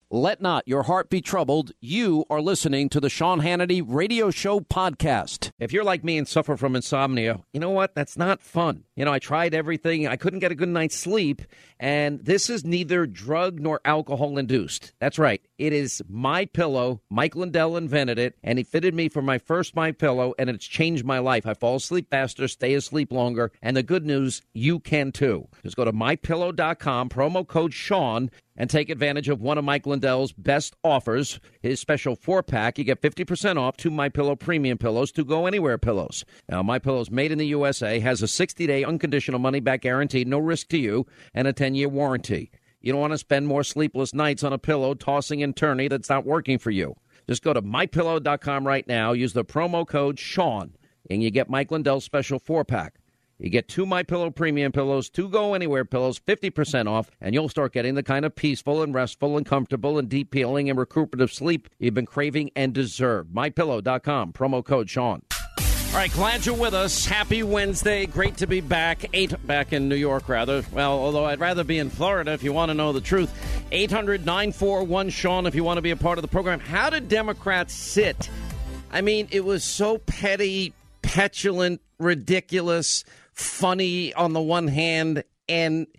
Let not your heart be troubled. You are listening to the Sean Hannity Radio Show podcast. If you're like me and suffer from insomnia, you know what? That's not fun. You know, I tried everything. I couldn't get a good night's sleep. And this is neither drug nor alcohol induced. That's right. It is MyPillow. Mike Lindell invented it, and he fitted me for my first MyPillow, and it's changed my life. I fall asleep faster, stay asleep longer, and the good news, you can too. Just go to MyPillow.com, promo code Sean, and take advantage of one of Mike Lindell's best offers, his special 4-pack. You get 50% off 2 MyPillow premium pillows, 2 Go Anywhere pillows. Now, MyPillow's made in the USA, has a 60-day unconditional money-back guarantee, no risk to you, and a 10-year warranty. You don't want to spend more sleepless nights on a pillow tossing and turning that's not working for you. Just go to MyPillow.com right now, use the promo code Sean, and you get Mike Lindell's special 4-pack. You get 2 MyPillow premium pillows, 2 Go Anywhere pillows, 50% off, and you'll start getting the kind of peaceful and restful and comfortable and deep healing and recuperative sleep you've been craving and deserve. MyPillow.com, promo code Sean. All right, glad you're with us. Happy Wednesday. Great to be back. Back in New York, rather. Well, although I'd rather be in Florida if you want to know the truth. 800-941-SEAN if you want to be a part of the program. How did Democrats sit? I mean, it was so petty, petulant, ridiculous, funny on the one hand, and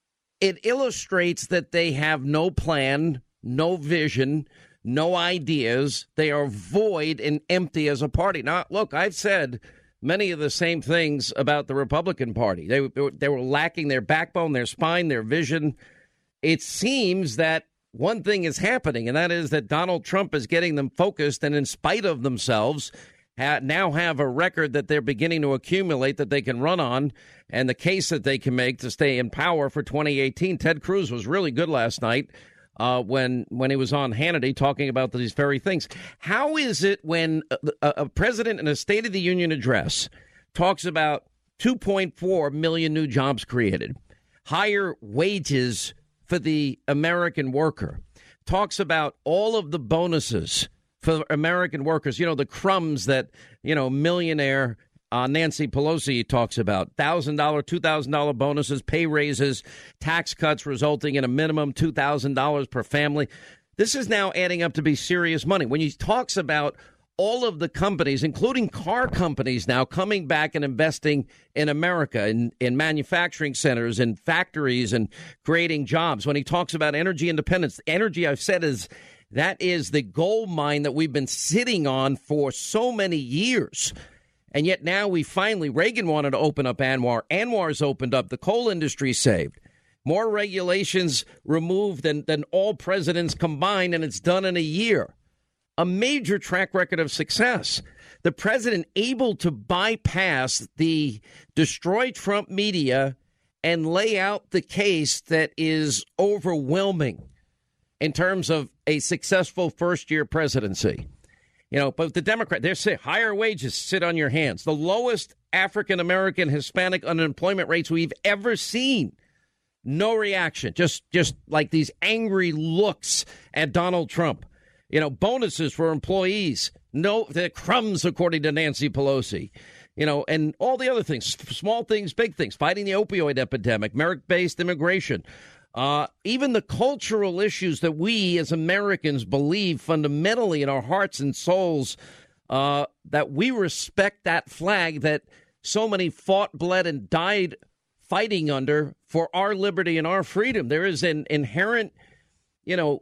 it illustrates that they have no plan, no vision, no ideas. They are void and empty as a party. Now, look, I've said many of the same things about the Republican Party. They were lacking their backbone, their spine, their vision. It seems that one thing is happening, and that is that Donald Trump is getting them focused, and in spite of themselves, now have a record that they're beginning to accumulate that they can run on, and the case that they can make to stay in power for 2018. Ted Cruz was really good last night when he was on Hannity talking about these very things. How is it when a president in a State of the Union address talks about 2.4 million new jobs created, higher wages for the American worker, talks about all of the bonuses for American workers, you know, the crumbs that, you know, millionaire Nancy Pelosi talks about, $1,000, $2,000 bonuses, pay raises, tax cuts resulting in a minimum $2,000 per family. This is now adding up to be serious money. When he talks about all of the companies, including car companies now coming back and investing in America, in manufacturing centers and factories and creating jobs. When he talks about energy independence, energy, I've said, that is the gold mine that we've been sitting on for so many years. And yet now Reagan wanted to open up Anwar. Anwar's opened up. The coal industry saved. More regulations removed than all presidents combined, and it's done in a year. A major track record of success. The president able to bypass the destroy Trump media and lay out the case that is overwhelming in terms of a successful first-year presidency. You know, but the Democrat, they're saying higher wages sit on your hands. The lowest African-American Hispanic unemployment rates we've ever seen. No reaction. Just like these angry looks at Donald Trump. You know, bonuses for employees. No, the crumbs, according to Nancy Pelosi. You know, and all the other things, small things, big things, fighting the opioid epidemic, merit-based immigration. Even the cultural issues that we as Americans believe fundamentally in our hearts and souls, that we respect that flag that so many fought, bled, and died fighting under for our liberty and our freedom. There is an inherent, you know,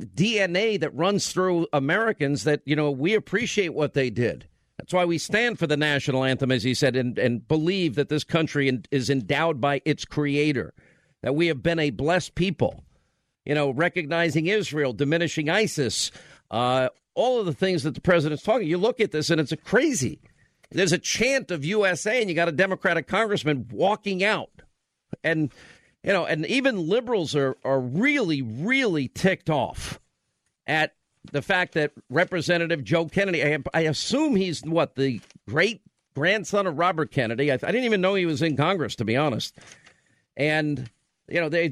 DNA that runs through Americans that, you know, we appreciate what they did. That's why we stand for the national anthem, as he said, and believe that this country is endowed by its creator, that we have been a blessed people, you know, recognizing Israel, diminishing ISIS, all of the things that the president's talking. You look at this and it's crazy. There's a chant of USA and you got a Democratic congressman walking out. And, you know, and even liberals are really, really ticked off at the fact that Representative Joe Kennedy, I assume he's the great grandson of Robert Kennedy. I didn't even know he was in Congress, to be honest. And, you know,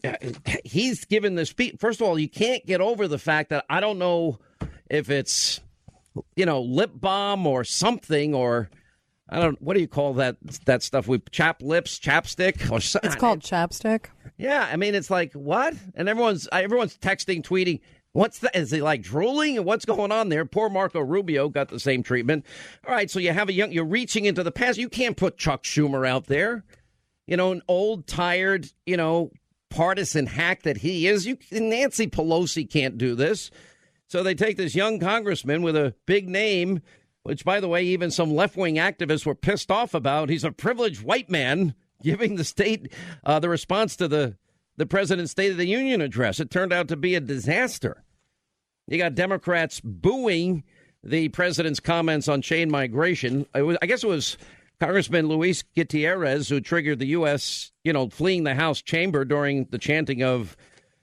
he's given the speech. First of all, you can't get over the fact that I don't know if it's, you know, lip balm or something, or what do you call that stuff? We chap lips, chapstick, or something. It's called chapstick. Yeah, I mean, it's like, what? And everyone's texting, tweeting. What's that? Is he like drooling? What's going on there? Poor Marco Rubio got the same treatment. All right, so you have you're reaching into the past. You can't put Chuck Schumer out there. You know, an old, tired, partisan hack that he is. Nancy Pelosi can't do this. So they take this young congressman with a big name, which, by the way, even some left-wing activists were pissed off about. He's a privileged white man giving the state the response to the president's State of the Union address. It turned out to be a disaster. You got Democrats booing the president's comments on chain migration. I guess it was Congressman Luis Gutierrez who triggered the U.S., fleeing the House chamber during the chanting of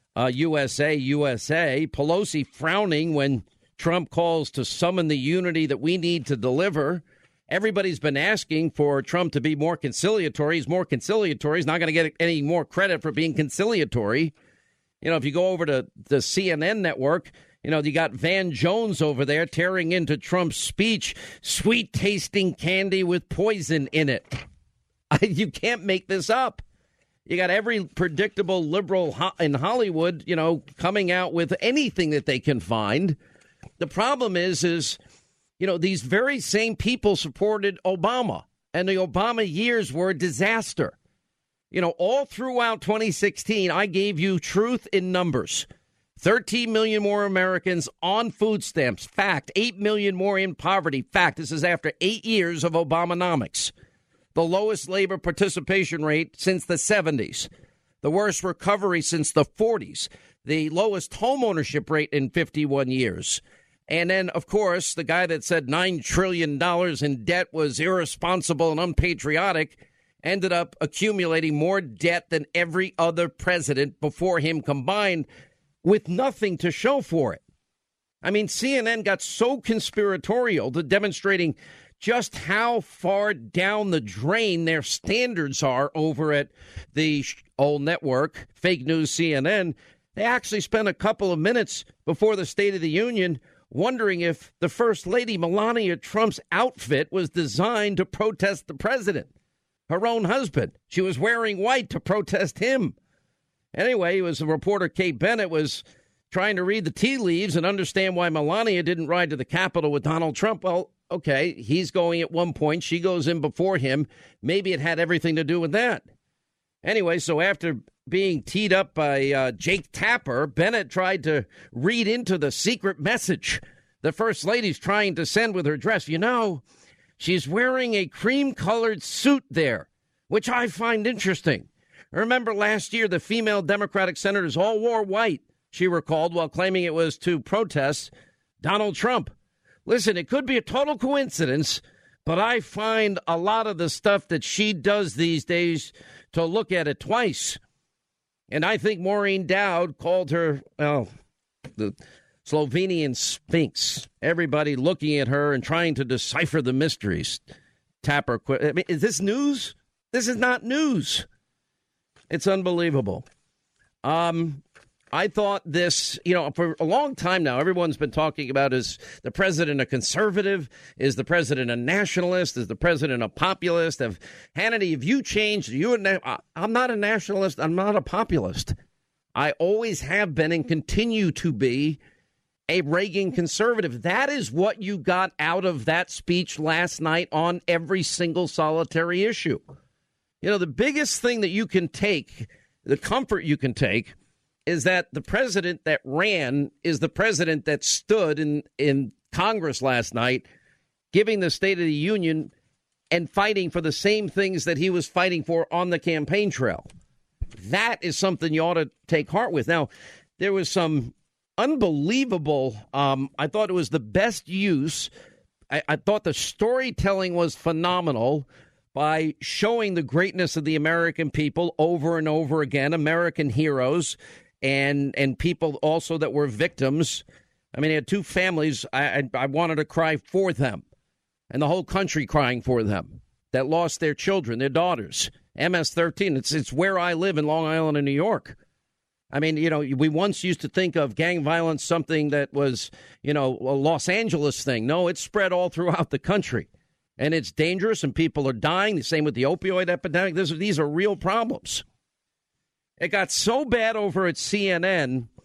USA, USA. Pelosi frowning when Trump calls to summon the unity that we need to deliver. Everybody's been asking for Trump to be more conciliatory. He's more conciliatory. He's not going to get any more credit for being conciliatory. If you go over to the CNN network, you got Van Jones over there tearing into Trump's speech, sweet tasting candy with poison in it. You can't make this up. You got every predictable liberal in Hollywood, coming out with anything that they can find. The problem is, these very same people supported Obama, and the Obama years were a disaster. All throughout 2016, I gave you truth in numbers. 13 million more Americans on food stamps. Fact. 8 million more in poverty. Fact. This is after 8 years of Obamonomics. The lowest labor participation rate since the 70s. The worst recovery since the 40s. The lowest home ownership rate in 51 years. And then, of course, the guy that said $9 trillion in debt was irresponsible and unpatriotic ended up accumulating more debt than every other president before him combined, with nothing to show for it. I mean, CNN got so conspiratorial to demonstrating just how far down the drain their standards are over at the old network, fake news CNN. They actually spent a couple of minutes before the State of the Union wondering if the First Lady Melania Trump's outfit was designed to protest the president, her own husband. She was wearing white to protest him. Anyway, it was a reporter, Kate Bennett, was trying to read the tea leaves and understand why Melania didn't ride to the Capitol with Donald Trump. Well, okay, he's going at one point. She goes in before him. Maybe it had everything to do with that. Anyway, so after being teed up by Jake Tapper, Bennett tried to read into the secret message the First Lady's trying to send with her dress. She's wearing a cream-colored suit there, which I find interesting. Remember last year, the female Democratic senators all wore white, she recalled, while claiming it was to protest Donald Trump. Listen, it could be a total coincidence, but I find a lot of the stuff that she does these days to look at it twice. And I think Maureen Dowd called her, the Slovenian Sphinx. Everybody looking at her and trying to decipher the mysteries. Tapper quit. I mean, is this news? This is not news. It's unbelievable. I thought this, for a long time now, everyone's been talking about, is the president a conservative? Is the president a nationalist? Is the president a populist? Hannity, have you changed? I'm not a nationalist. I'm not a populist. I always have been and continue to be a Reagan conservative. That is what you got out of that speech last night on every single solitary issue. The biggest thing that you can take, the comfort you can take, is that the president that ran is the president that stood in Congress last night, giving the State of the Union and fighting for the same things that he was fighting for on the campaign trail. That is something you ought to take heart with. Now, there was some unbelievable, I thought it was the best use. I thought the storytelling was phenomenal by showing the greatness of the American people over and over again, American heroes and people also that were victims. I mean, he had two families. I wanted to cry for them and the whole country crying for them that lost their children, their daughters. MS-13, it's where I live in Long Island in New York. I mean, we once used to think of gang violence something that was, a Los Angeles thing. No, it's spread all throughout the country. And it's dangerous and people are dying. The same with the opioid epidemic. These are real problems. It got so bad over at CNN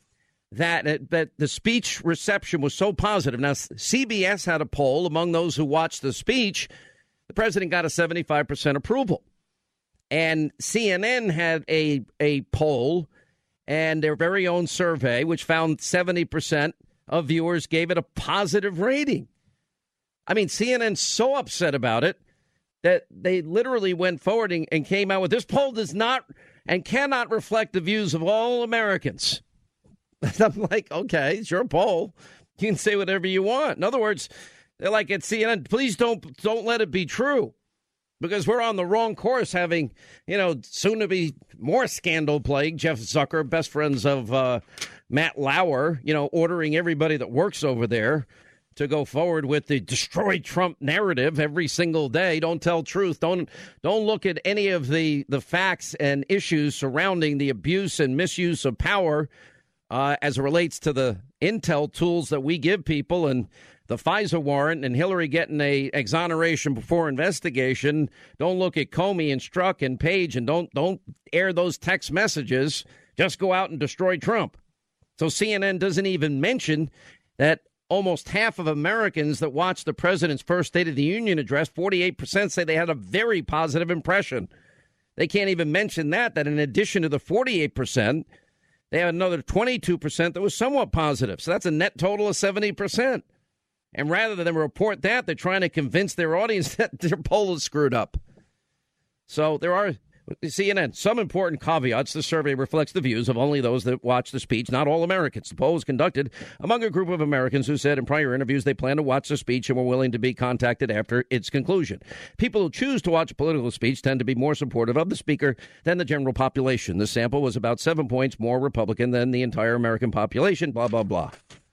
that the speech reception was so positive. Now, CBS had a poll among those who watched the speech. The president got a 75% approval. And CNN had a poll and their very own survey, which found 70% of viewers gave it a positive rating. I mean, CNN's so upset about it that they literally went forward and came out with this poll does not and cannot reflect the views of all Americans. I'm like, okay, it's your poll. You can say whatever you want. In other words, they're like at CNN, please don't let it be true, because we're on the wrong course, having, soon to be more scandal plague. Jeff Zucker, best friends of Matt Lauer, ordering everybody that works over there to go forward with the destroy Trump narrative every single day. Don't tell truth. Don't look at any of the facts and issues surrounding the abuse and misuse of power as it relates to the intel tools that we give people, and the FISA warrant and Hillary getting a exoneration before investigation. Don't look at Comey and Strzok and Page, and don't air those text messages. Just go out and destroy Trump. So CNN doesn't even mention that almost half of Americans that watched the president's first State of the Union address, 48% say they had a very positive impression. They can't even mention that in addition to the 48%, they had another 22% that was somewhat positive. So that's a net total of 70%. And rather than report that, they're trying to convince their audience that their poll is screwed up. So there are, CNN, some important caveats. The survey reflects the views of only those that watch the speech, not all Americans. The poll was conducted among a group of Americans who said in prior interviews they plan to watch the speech and were willing to be contacted after its conclusion. People who choose to watch a political speech tend to be more supportive of the speaker than the general population. The sample was about 7 points more Republican than the entire American population, blah, blah, blah.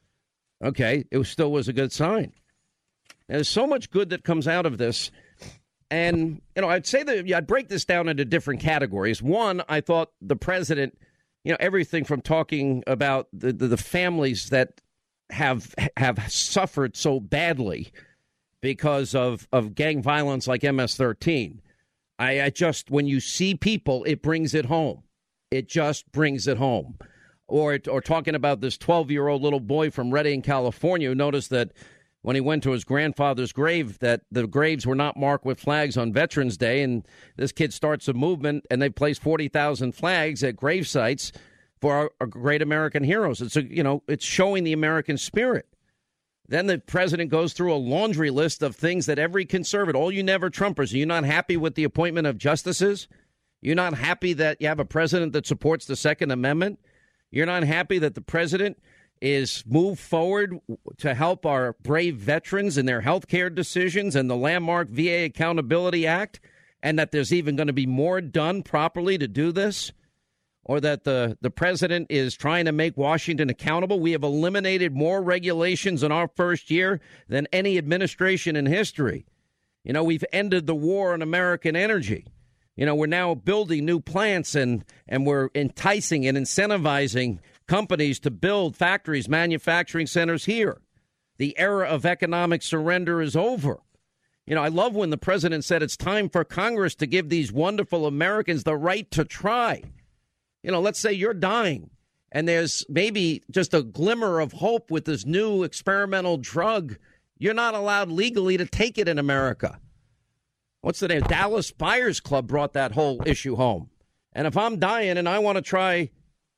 Okay, it still was a good sign. There's so much good that comes out of this. And, I'd say that I'd break this down into different categories. One, I thought the president, everything from talking about the families that have suffered so badly because of gang violence like MS-13. I just, when you see people, it brings it home. It just brings it home. Or talking about this 12-year-old little boy from Redding, California, who noticed that when he went to his grandfather's grave, that the graves were not marked with flags on Veterans Day. And this kid starts a movement, and they've placed 40,000 flags at grave sites for our great American heroes. It's showing the American spirit. Then the president goes through a laundry list of things that every conservative, all you never Trumpers, are you not happy with the appointment of justices? You're not happy that you have a president that supports the Second Amendment? You're not happy that the president is moved forward to help our brave veterans in their health care decisions and the landmark VA Accountability Act, and that there's even going to be more done properly to do this? Or that the president is trying to make Washington accountable? We have eliminated more regulations in our first year than any administration in history. We've ended the war on American energy. We're now building new plants and we're enticing and incentivizing companies to build factories, manufacturing centers here. The era of economic surrender is over. I love when the president said it's time for Congress to give these wonderful Americans the right to try. Let's say you're dying and there's maybe just a glimmer of hope with this new experimental drug. You're not allowed legally to take it in America. What's the name? Dallas Buyers Club brought that whole issue home. And if I'm dying and I want to try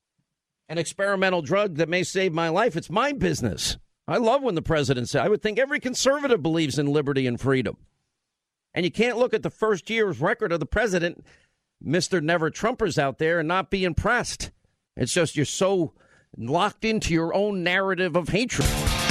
an experimental drug that may save my life, it's my business. I love when the president said, I would think every conservative believes in liberty and freedom. And you can't look at the first year's record of the president, Mr. Never Trumpers out there, and not be impressed. It's just you're so locked into your own narrative of hatred.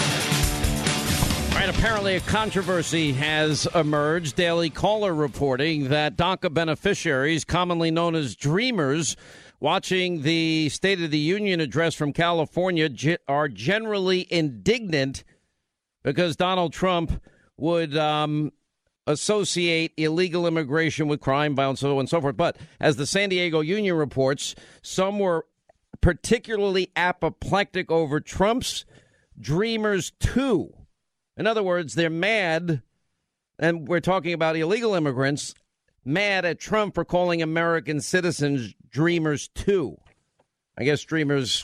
All right, apparently a controversy has emerged. Daily Caller reporting that DACA beneficiaries, commonly known as Dreamers, watching the State of the Union address from California are generally indignant because Donald Trump would associate illegal immigration with crime, violence, so on and so forth. But as the San Diego Union reports, some were particularly apoplectic over Trump's Dreamers 2. In other words, they're mad, and we're talking about illegal immigrants, mad at Trump for calling American citizens Dreamers 2. I guess Dreamers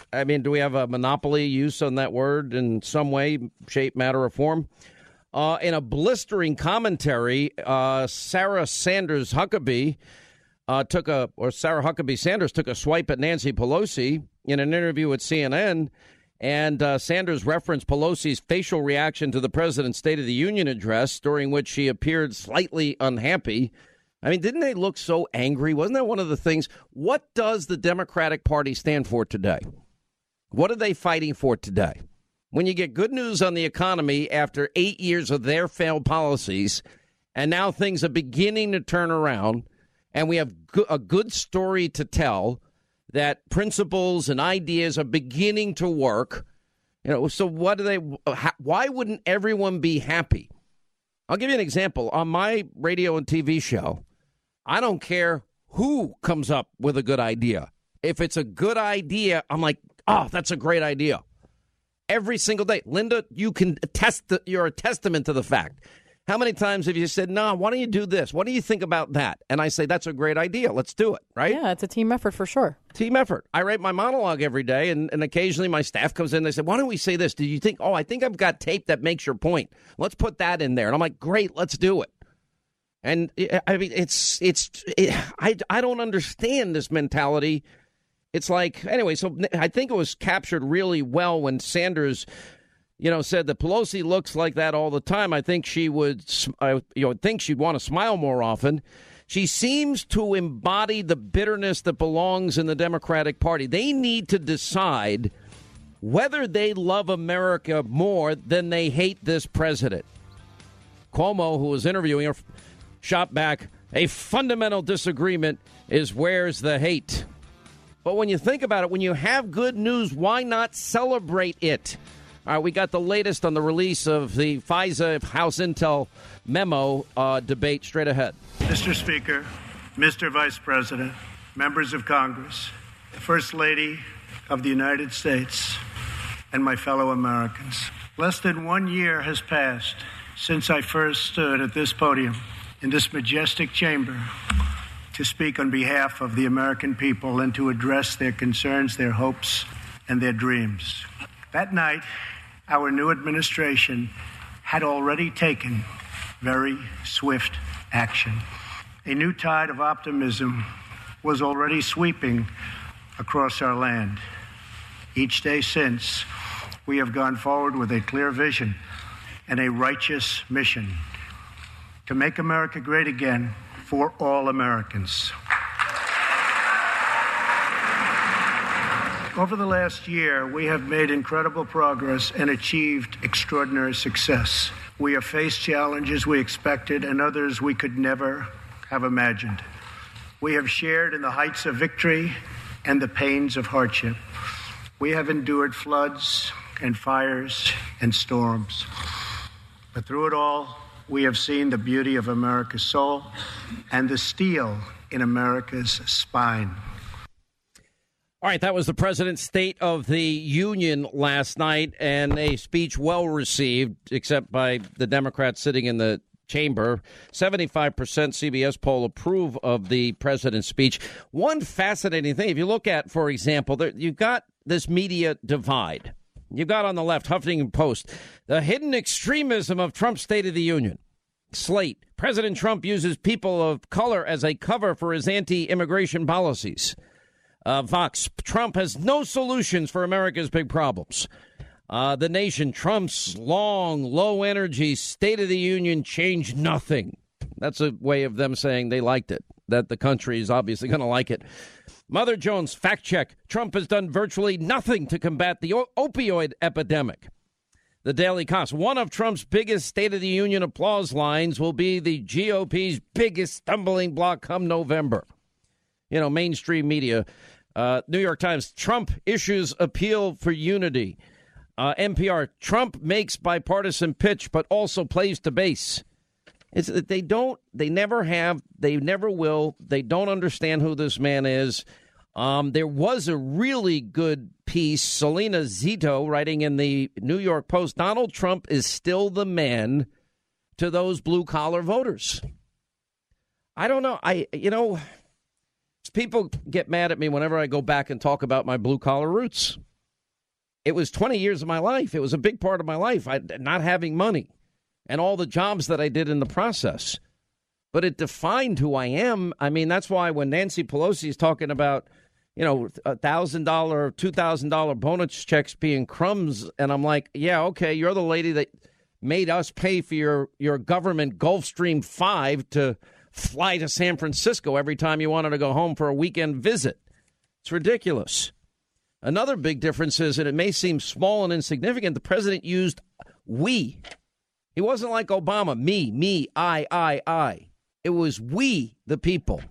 I mean, do we have a monopoly use on that word in some way, shape, matter, or form? In a blistering commentary, Sarah Sanders Huckabee Sarah Huckabee Sanders took a swipe at Nancy Pelosi in an interview with CNN, and Sanders referenced Pelosi's facial reaction to the president's State of the Union address, during which she appeared slightly unhappy. I mean, didn't they look so angry? Wasn't that one of the things? What does the Democratic Party stand for today? What are they fighting for today? When you get good news on the economy after 8 years of their failed policies, and now things are beginning to turn around, and we have a good story to tell, that principles and ideas are beginning to work, so what do they? Why wouldn't everyone be happy? I'll give you an example. On my radio and TV show, I don't care who comes up with a good idea. If it's a good idea, I'm like, oh, that's a great idea. Every single day. Linda, you can attest you're a testament to the fact. How many times have you said, no, why don't you do this? What do you think about that? And I say, that's a great idea. Let's do it, right? Yeah, it's a team effort for sure. Team effort. I write my monologue every day, and occasionally my staff comes in. They say, why don't we say this? Do you think, I think I've got tape that makes your point. Let's put that in there. And I'm like, great, let's do it. And I mean, I don't understand this mentality. It's like, anyway, so I think it was captured really well when Sanders, said that Pelosi looks like that all the time. I think she would, think she'd want to smile more often. She seems to embody the bitterness that belongs in the Democratic Party. They need to decide whether they love America more than they hate this president. Cuomo, who was interviewing her, shot back, a fundamental disagreement is where's the hate? But when you think about it, when you have good news, why not celebrate it? All right, we got the latest on the release of the FISA House Intel memo debate straight ahead. Mr. Speaker, Mr. Vice President, members of Congress, the First Lady of the United States, and my fellow Americans. Less than 1 year has passed since I first stood at this podium in this majestic chamber to speak on behalf of the American people and to address their concerns, their hopes, and their dreams. That night, our new administration had already taken very swift action. A new tide of optimism was already sweeping across our land. Each day since, we have gone forward with a clear vision and a righteous mission to make America great again for all Americans. Over the last year, we have made incredible progress and achieved extraordinary success. We have faced challenges we expected and others we could never have imagined. We have shared in the heights of victory and the pains of hardship. We have endured floods and fires and storms. But through it all, we have seen the beauty of America's soul and the steel in America's spine. All right, that was the President's State of the Union last night, and a speech well received, except by the Democrats sitting in the chamber. 75% CBS poll approve of the president's speech. One fascinating thing, if you look at, for example, you've got this media divide. You've got on the left, Huffington Post, the hidden extremism of Trump's State of the Union. Slate, President Trump uses people of color as a cover for his anti-immigration policies. Vox, Trump has no solutions for America's big problems. The Nation, Trump's long, low-energy State of the Union changed nothing. That's a way of them saying they liked it, that the country is obviously going to like it. Mother Jones, fact check, Trump has done virtually nothing to combat the opioid epidemic. The Daily Kos, one of Trump's biggest State of the Union applause lines will be the GOP's biggest stumbling block come November. Mainstream media. New York Times, Trump issues appeal for unity. NPR, Trump makes bipartisan pitch, but also plays to base. They never have, they never will. They don't understand who this man is. There was a really good piece, Selena Zito writing in the New York Post, Donald Trump is still the man to those blue collar voters. I don't know. People get mad at me whenever I go back and talk about my blue collar roots. it was 20 years of my life. It was a big part of my life, not having money and all the jobs that I did in the process. But it defined who I am. I mean, that's why when Nancy Pelosi is talking about, $1,000, $2,000 bonus checks being crumbs, and I'm like, yeah, okay, you're the lady that made us pay for your government Gulfstream 5 to fly to San Francisco every time you wanted to go home for a weekend visit. It's ridiculous. Another big difference is, and it may seem small and insignificant, the president used we. He wasn't like Obama, me, I. It was we, the people.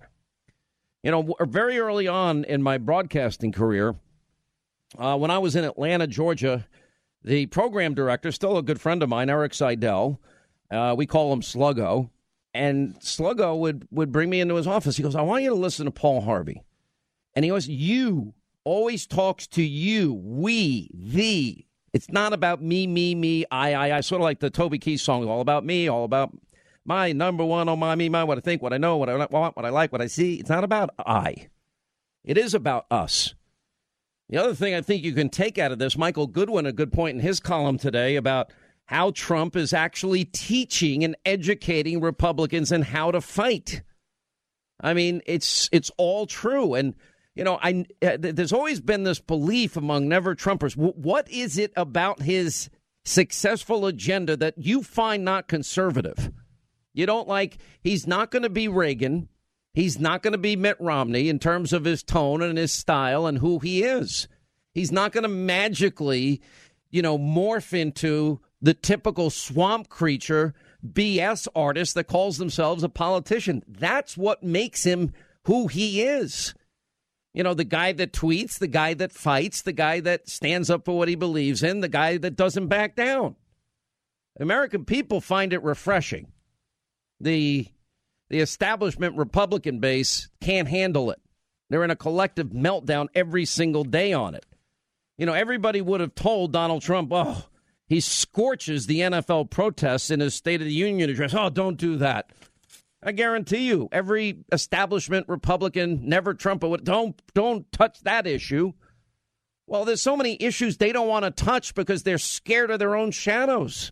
Very early on in my broadcasting career, when I was in Atlanta, Georgia, the program director, still a good friend of mine, Eric Seidel, we call him Sluggo, and Sluggo would bring me into his office. He goes, I want you to listen to Paul Harvey. And he goes, you always talks to you, we, thee. It's not about me, I. Sort of like the Toby Keith song, all about me, all about my number one, oh, my, me, my, what I think, what I know, what I want, what I like, what I see. It's not about I. It is about us. The other thing I think you can take out of this, Michael Goodwin, a good point in his column today about how Trump is actually teaching and educating Republicans in how to fight. I mean, it's all true. And, there's always been this belief among never-Trumpers. What is it about his successful agenda that you find not conservative? You don't like, he's not going to be Reagan. He's not going to be Mitt Romney in terms of his tone and his style and who he is. He's not going to magically, morph into the typical swamp creature BS artist that calls themselves a politician. That's what makes him who he is. The guy that tweets, the guy that fights, the guy that stands up for what he believes in, the guy that doesn't back down. American people find it refreshing. The establishment Republican base can't handle it. They're in a collective meltdown every single day on it. Everybody would have told Donald Trump, he scorches the NFL protests in his State of the Union address. Oh, don't do that. I guarantee you, every establishment Republican, never Trump, don't touch that issue. Well, there's so many issues they don't want to touch because they're scared of their own shadows.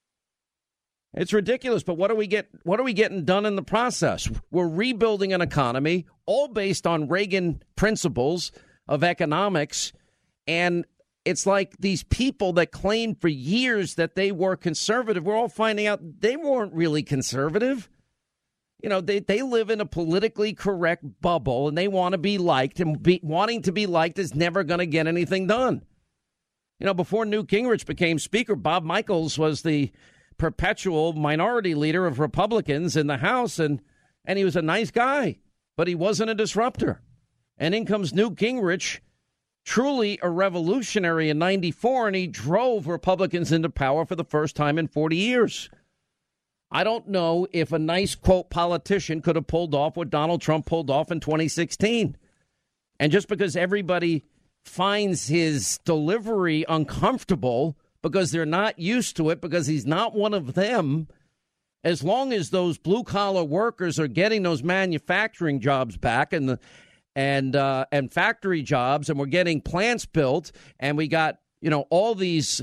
It's ridiculous, but what are we getting done in the process? We're rebuilding an economy, all based on Reagan principles of economics, and it's like these people that claimed for years that they were conservative, we're all finding out they weren't really conservative. They live in a politically correct bubble, and they want to be liked, and wanting to be liked is never going to get anything done. Before Newt Gingrich became Speaker, Bob Michaels was the perpetual minority leader of Republicans in the House, and he was a nice guy, but he wasn't a disruptor. And in comes Newt Gingrich, truly a revolutionary in 94, and he drove Republicans into power for the first time in 40 years. I don't know if a nice, quote, politician could have pulled off what Donald Trump pulled off in 2016. And just because everybody finds his delivery uncomfortable because they're not used to it, because he's not one of them, as long as those blue-collar workers are getting those manufacturing jobs back and factory jobs, and we're getting plants built, and we got, all these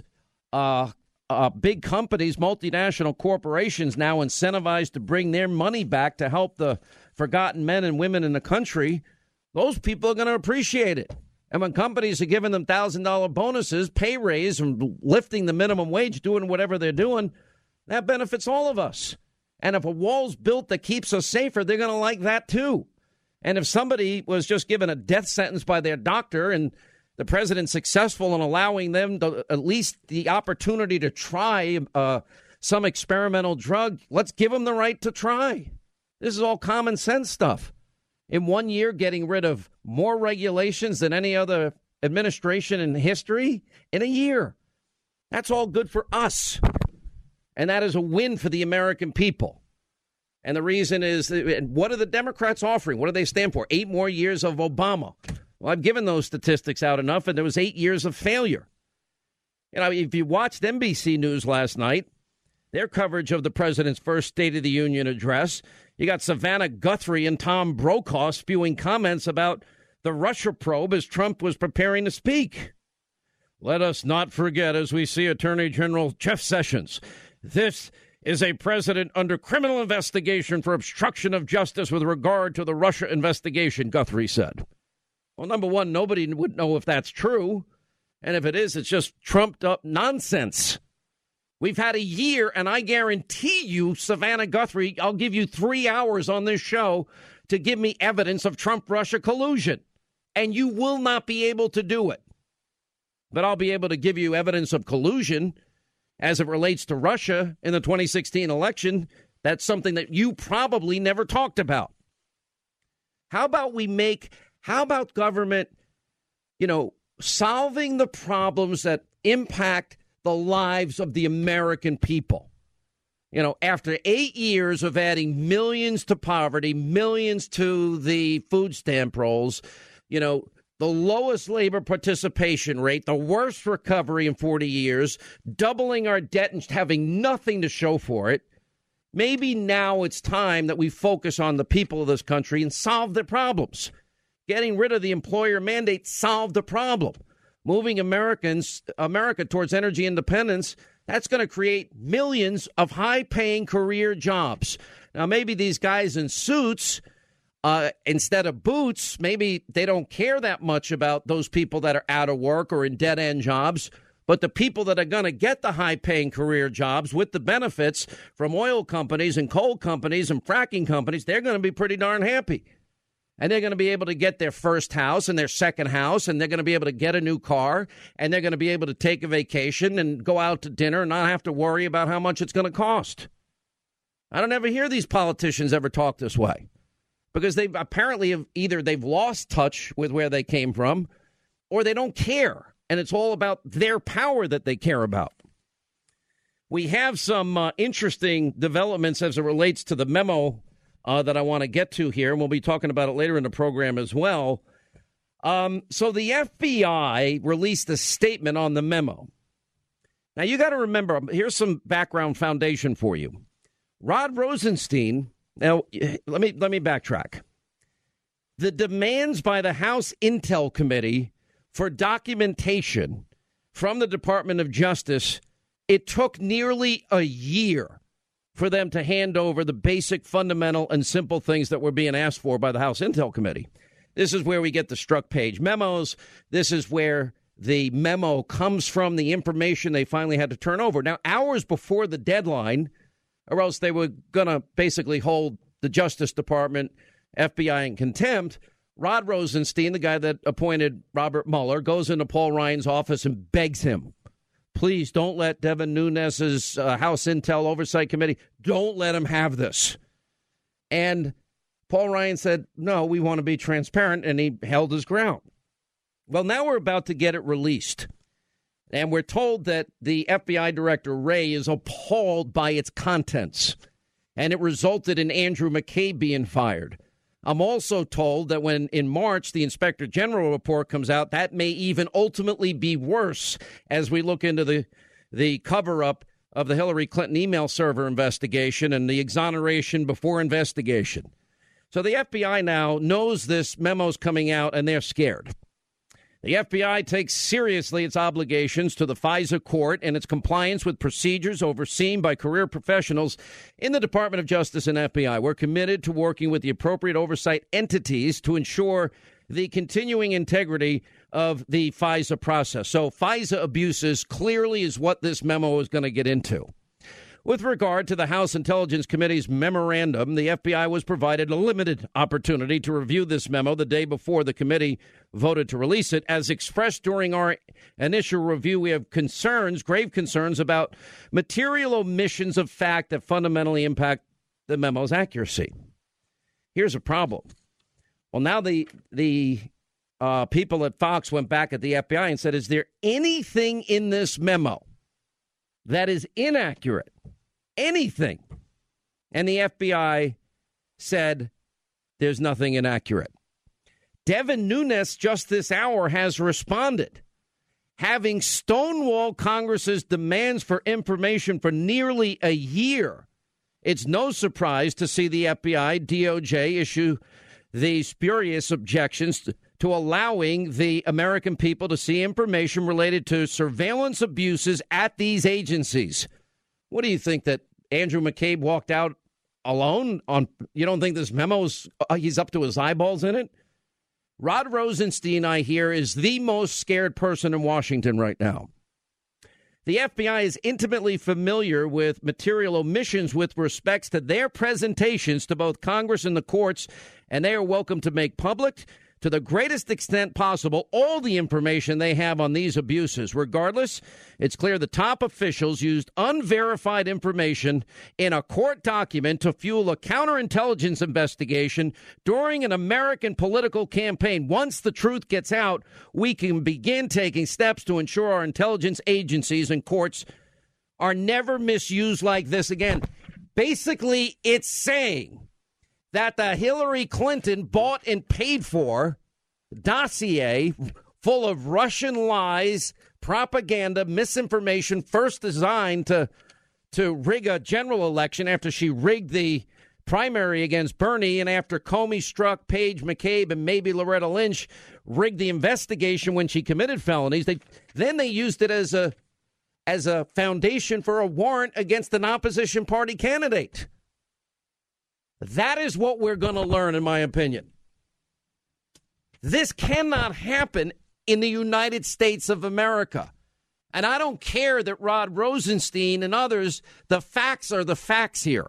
big companies, multinational corporations now incentivized to bring their money back to help the forgotten men and women in the country, those people are going to appreciate it. And when companies are giving them $1,000 bonuses, pay raise, and lifting the minimum wage, doing whatever they're doing, that benefits all of us. And if a wall's built that keeps us safer, they're going to like that, too. And if somebody was just given a death sentence by their doctor and the president's successful in allowing them at least the opportunity to try some experimental drug, let's give them the right to try. This is all common sense stuff. In 1 year, getting rid of more regulations than any other administration in history in a year. That's all good for us. And that is a win for the American people. And the reason is, what are the Democrats offering? What do they stand for? 8 more years of Obama. Well, I've given those statistics out enough, and there was 8 years of failure. If you watched NBC News last night, their coverage of the president's first State of the Union address, you got Savannah Guthrie and Tom Brokaw spewing comments about the Russia probe as Trump was preparing to speak. Let us not forget, as we see Attorney General Jeff Sessions, this is a president under criminal investigation for obstruction of justice with regard to the Russia investigation, Guthrie said. Well, number one, nobody would know if that's true. And if it is, it's just trumped up nonsense. We've had a year, and I guarantee you, Savannah Guthrie, I'll give you 3 hours on this show to give me evidence of Trump-Russia collusion. And you will not be able to do it. But I'll be able to give you evidence of collusion as it relates to Russia in the 2016 election. That's something that you probably never talked about. How about government, solving the problems that impact the lives of the American people? After 8 years of adding millions to poverty, millions to the food stamp rolls, the lowest labor participation rate, the worst recovery in 40 years, doubling our debt and having nothing to show for it. Maybe now it's time that we focus on the people of this country and solve their problems. Getting rid of the employer mandate solved the problem. Moving America towards energy independence, that's going to create millions of high-paying career jobs. Now, maybe these guys in suits, instead of boots, maybe they don't care that much about those people that are out of work or in dead-end jobs. But the people that are going to get the high-paying career jobs with the benefits from oil companies and coal companies and fracking companies, they're going to be pretty darn happy. And they're going to be able to get their first house and their second house, and they're going to be able to get a new car, and they're going to be able to take a vacation and go out to dinner and not have to worry about how much it's going to cost. I don't ever hear these politicians ever talk this way, because they've apparently either they've lost touch with where they came from, or they don't care, and it's all about their power that they care about. We have some interesting developments as it relates to the memo that I want to get to here, and we'll be talking about it later in the program as well. So the FBI released a statement on the memo. Now, you got to remember, here's some background foundation for you. Rod Rosenstein, now, let me backtrack. The demands by the House Intel Committee for documentation from the Department of Justice, it took nearly a year for them to hand over the basic, fundamental, and simple things that were being asked for by the House Intel Committee. This is where we get the struck page memos. This is where the memo comes from, the information they finally had to turn over. Now, hours before the deadline, or else they were going to basically hold the Justice Department, FBI in contempt, Rod Rosenstein, the guy that appointed Robert Mueller, goes into Paul Ryan's office and begs him, please don't let Devin Nunes's House Intel Oversight Committee, don't let him have this. And Paul Ryan said, no, we want to be transparent, and he held his ground. Well, now we're about to get it released, and we're told that the FBI Director Wray is appalled by its contents, and it resulted in Andrew McCabe being fired. I'm also told that when in March the Inspector General report comes out, that may even ultimately be worse as we look into the cover-up of the Hillary Clinton email server investigation and the exoneration before investigation. So the FBI now knows this memo's coming out, and they're scared. The FBI takes seriously its obligations to the FISA court and its compliance with procedures overseen by career professionals in the Department of Justice and FBI. We're committed to working with the appropriate oversight entities to ensure the continuing integrity of the FISA process. So FISA abuses clearly is what this memo is going to get into. With regard to the House Intelligence Committee's memorandum, the FBI was provided a limited opportunity to review this memo the day before the committee voted to release it. As expressed during our initial review, we have concerns, grave concerns, about material omissions of fact that fundamentally impact the memo's accuracy. Here's a problem. Well, now the people at Fox went back at the FBI and said, is there anything in this memo that is inaccurate? Anything? And the FBI said there's nothing inaccurate. Devin Nunes just this hour has responded, having stonewalled Congress's demands for information for nearly a year. It's no surprise to see the FBI, DOJ issue these spurious objections to allowing the American people to see information related to surveillance abuses at these agencies. What do you think, that Andrew McCabe walked out alone on? You don't think this memo's he's up to his eyeballs in it? Rod Rosenstein, I hear, is the most scared person in Washington right now. The FBI is intimately familiar with material omissions with respects to their presentations to both Congress and the courts, and they are welcome to make public, to the greatest extent possible, all the information they have on these abuses. Regardless, it's clear the top officials used unverified information in a court document to fuel a counterintelligence investigation during an American political campaign. Once the truth gets out, we can begin taking steps to ensure our intelligence agencies and courts are never misused like this again. Basically, it's saying that the Hillary Clinton bought and paid for dossier full of Russian lies, propaganda, misinformation, first designed to rig a general election after she rigged the primary against Bernie, and after Comey struck Page, McCabe, and maybe Loretta Lynch rigged the investigation when she committed felonies. Then they used it as a foundation for a warrant against an opposition party candidate. That is what we're going to learn, in my opinion. This cannot happen in the United States of America. And I don't care that Rod Rosenstein and others, the facts are the facts here.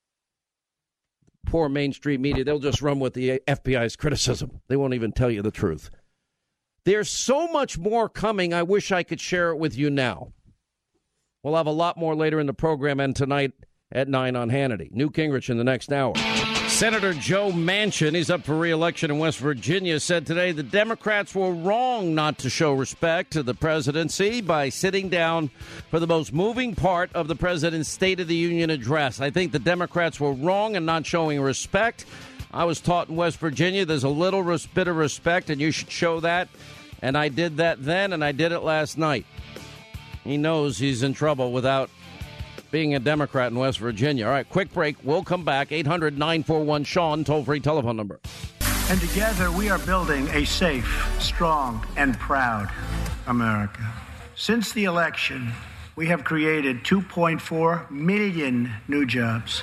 Poor mainstream media, they'll just run with the FBI's criticism. They won't even tell you the truth. There's so much more coming, I wish I could share it with you now. We'll have a lot more later in the program and tonight at 9 on Hannity. Newt Gingrich in the next hour. Senator Joe Manchin, he's up for re-election in West Virginia, said today the Democrats were wrong not to show respect to the presidency by sitting down for the most moving part of the president's State of the Union address. I think the Democrats were wrong in not showing respect. I was taught in West Virginia there's a little bit of respect, and you should show that. And I did that then, and I did it last night. He knows he's in trouble without being a Democrat in West Virginia. All right, quick break. We'll come back. 800-941-SEAN, toll-free telephone number. And together we are building a safe, strong, and proud America. Since the election, we have created 2.4 million new jobs,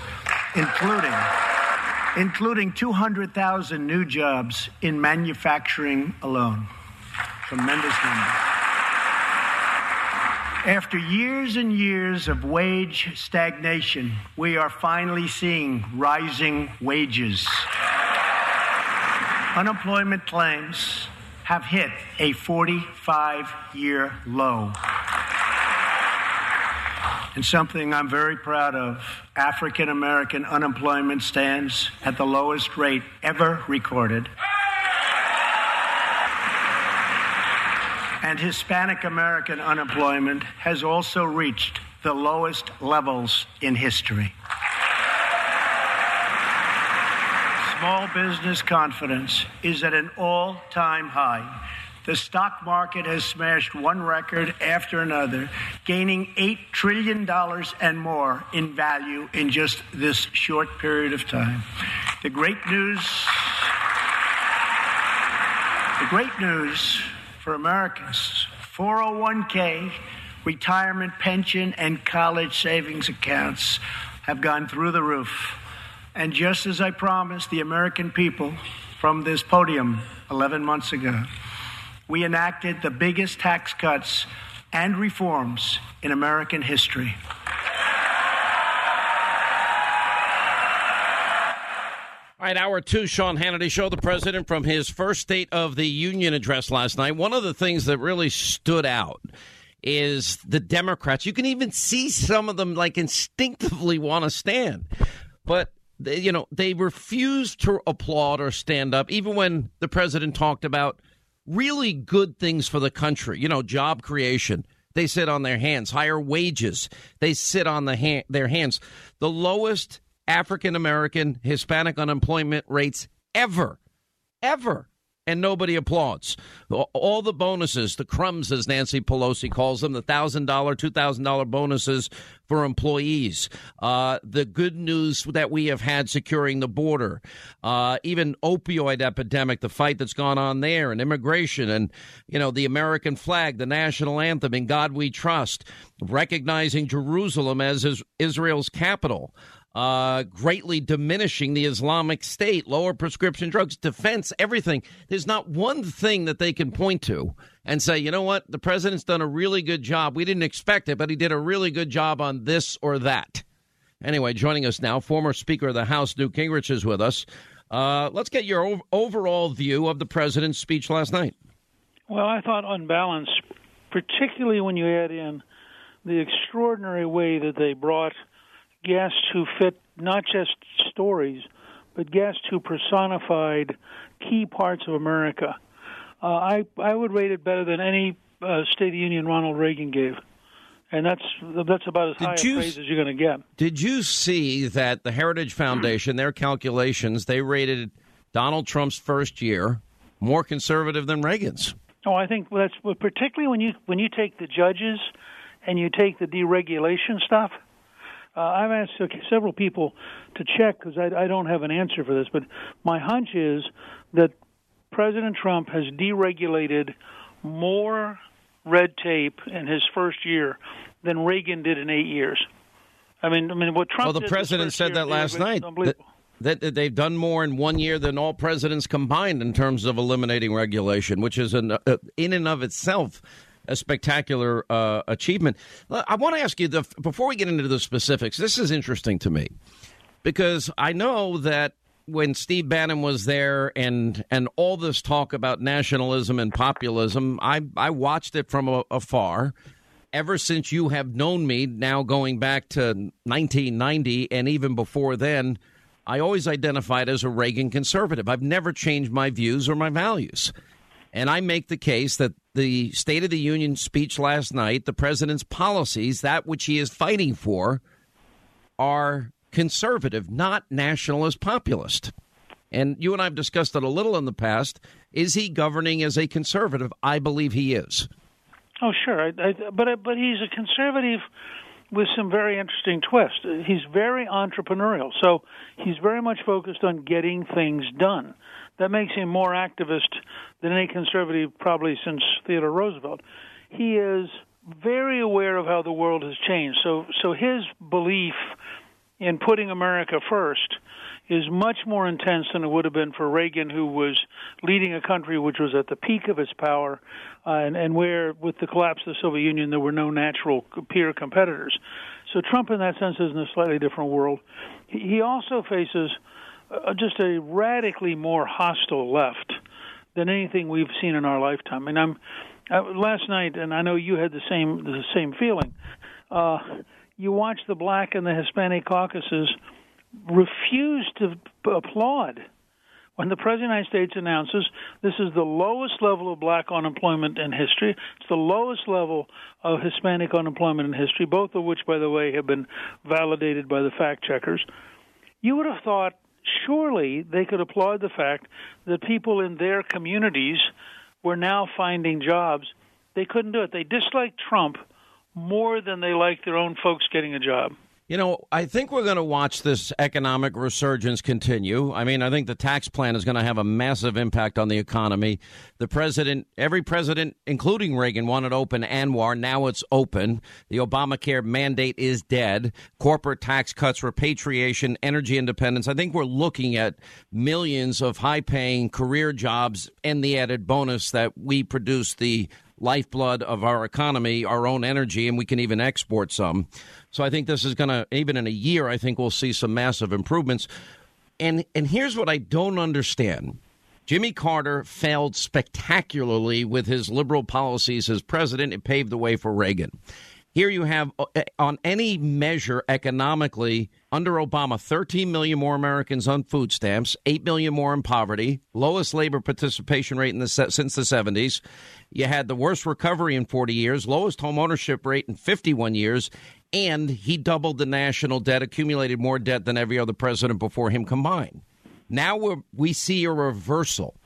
including 200,000 new jobs in manufacturing alone. Tremendous number. After years and years of wage stagnation, we are finally seeing rising wages. Unemployment claims have hit a 45-year low. And something I'm very proud of, African American unemployment stands at the lowest rate ever recorded. And Hispanic American unemployment has also reached the lowest levels in history. Small business confidence is at an all-time high. The stock market has smashed one record after another, gaining $8 trillion and more in value in just this short period of time. The great news for Americans, 401k, retirement pension, and college savings accounts have gone through the roof. And just as I promised the American people from this podium 11 months ago, we enacted the biggest tax cuts and reforms in American history. All right, hour two, Sean Hannity Show, the president from his first State of the Union address last night. One of the things that really stood out is the Democrats. You can even see some of them like instinctively want to stand. But, they refused to applaud or stand up, even when the president talked about really good things for the country, job creation. They sit on their hands, higher wages. They sit on their hands. The lowest African-American, Hispanic unemployment rates ever. and nobody applauds. All the bonuses, the crumbs, as Nancy Pelosi calls them, the $1,000, $2,000 bonuses for employees, the good news that we have had securing the border, even opioid epidemic, the fight that's gone on there, and immigration, and, the American flag, the national anthem, In God We Trust, recognizing Jerusalem as Israel's capital. Greatly diminishing the Islamic State, lower prescription drugs, defense, everything. There's not one thing that they can point to and say, you know what, the president's done a really good job. We didn't expect it, but he did a really good job on this or that. Anyway, joining us now, former Speaker of the House, Newt Gingrich, is with us. Let's get your overall view of the president's speech last night. Well, I thought on balance, particularly when you add in the extraordinary way that they brought guests who fit not just stories, but guests who personified key parts of America. I would rate it better than any State of the Union Ronald Reagan gave. And that's about as high a praise as you're going to get. Did you see that the Heritage Foundation, their calculations, they rated Donald Trump's first year more conservative than Reagan's? Oh, I think that's particularly when you take the judges and you take the deregulation stuff. I've asked several people to check because I don't have an answer for this, but my hunch is that President Trump has deregulated more red tape in his first year than Reagan did in 8 years. I mean, what Trump did. Well, the president said that last night. That they've done more in 1 year than all presidents combined in terms of eliminating regulation, which is in and of itself a spectacular achievement. I want to ask you, before we get into the specifics, this is interesting to me because I know that when Steve Bannon was there and all this talk about nationalism and populism, I watched it from afar. Ever since you have known me, now going back to 1990 and even before then, I always identified as a Reagan conservative. I've never changed my views or my values. And I make the case that the State of the Union speech last night, the president's policies, that which he is fighting for, are conservative, not nationalist populist. And you and I have discussed it a little in the past. Is he governing as a conservative? I believe he is. Oh, sure. But he's a conservative with some very interesting twists. He's very entrepreneurial. So he's very much focused on getting things done. That makes him more activist than any conservative probably since Theodore Roosevelt. He is very aware of how the world has changed. So his belief in putting America first is much more intense than it would have been for Reagan, who was leading a country which was at the peak of its power and where, with the collapse of the Soviet Union, there were no natural peer competitors. So Trump, in that sense, is in a slightly different world. He also faces just a radically more hostile left than anything we've seen in our lifetime. And last night, and I know you had the same feeling. You watch the black and the Hispanic caucuses refuse to applaud when the President of the United States announces this is the lowest level of black unemployment in history. It's the lowest level of Hispanic unemployment in history, both of which, by the way, have been validated by the fact checkers. You would have thought surely they could applaud the fact that people in their communities were now finding jobs. They couldn't do it. They disliked Trump more than they liked their own folks getting a job. You know, I think we're going to watch this economic resurgence continue. I mean, I think the tax plan is going to have a massive impact on the economy. The president, every president, including Reagan, wanted open ANWR. Now it's open. The Obamacare mandate is dead. Corporate tax cuts, repatriation, energy independence. I think we're looking at millions of high-paying career jobs and the added bonus that we produce the lifeblood of our economy, our own energy, and we can even export some. So I think this is going to, even in a year, I think we'll see some massive improvements. And here's what I don't understand. Jimmy Carter failed spectacularly with his liberal policies as president. It paved the way for Reagan. Here you have, on any measure economically, under Obama, 13 million more Americans on food stamps, 8 million more in poverty, lowest labor participation rate since the 70s. You had the worst recovery in 40 years, lowest home ownership rate in 51 years, and he doubled the national debt, accumulated more debt than every other president before him combined. Now we see a reversal.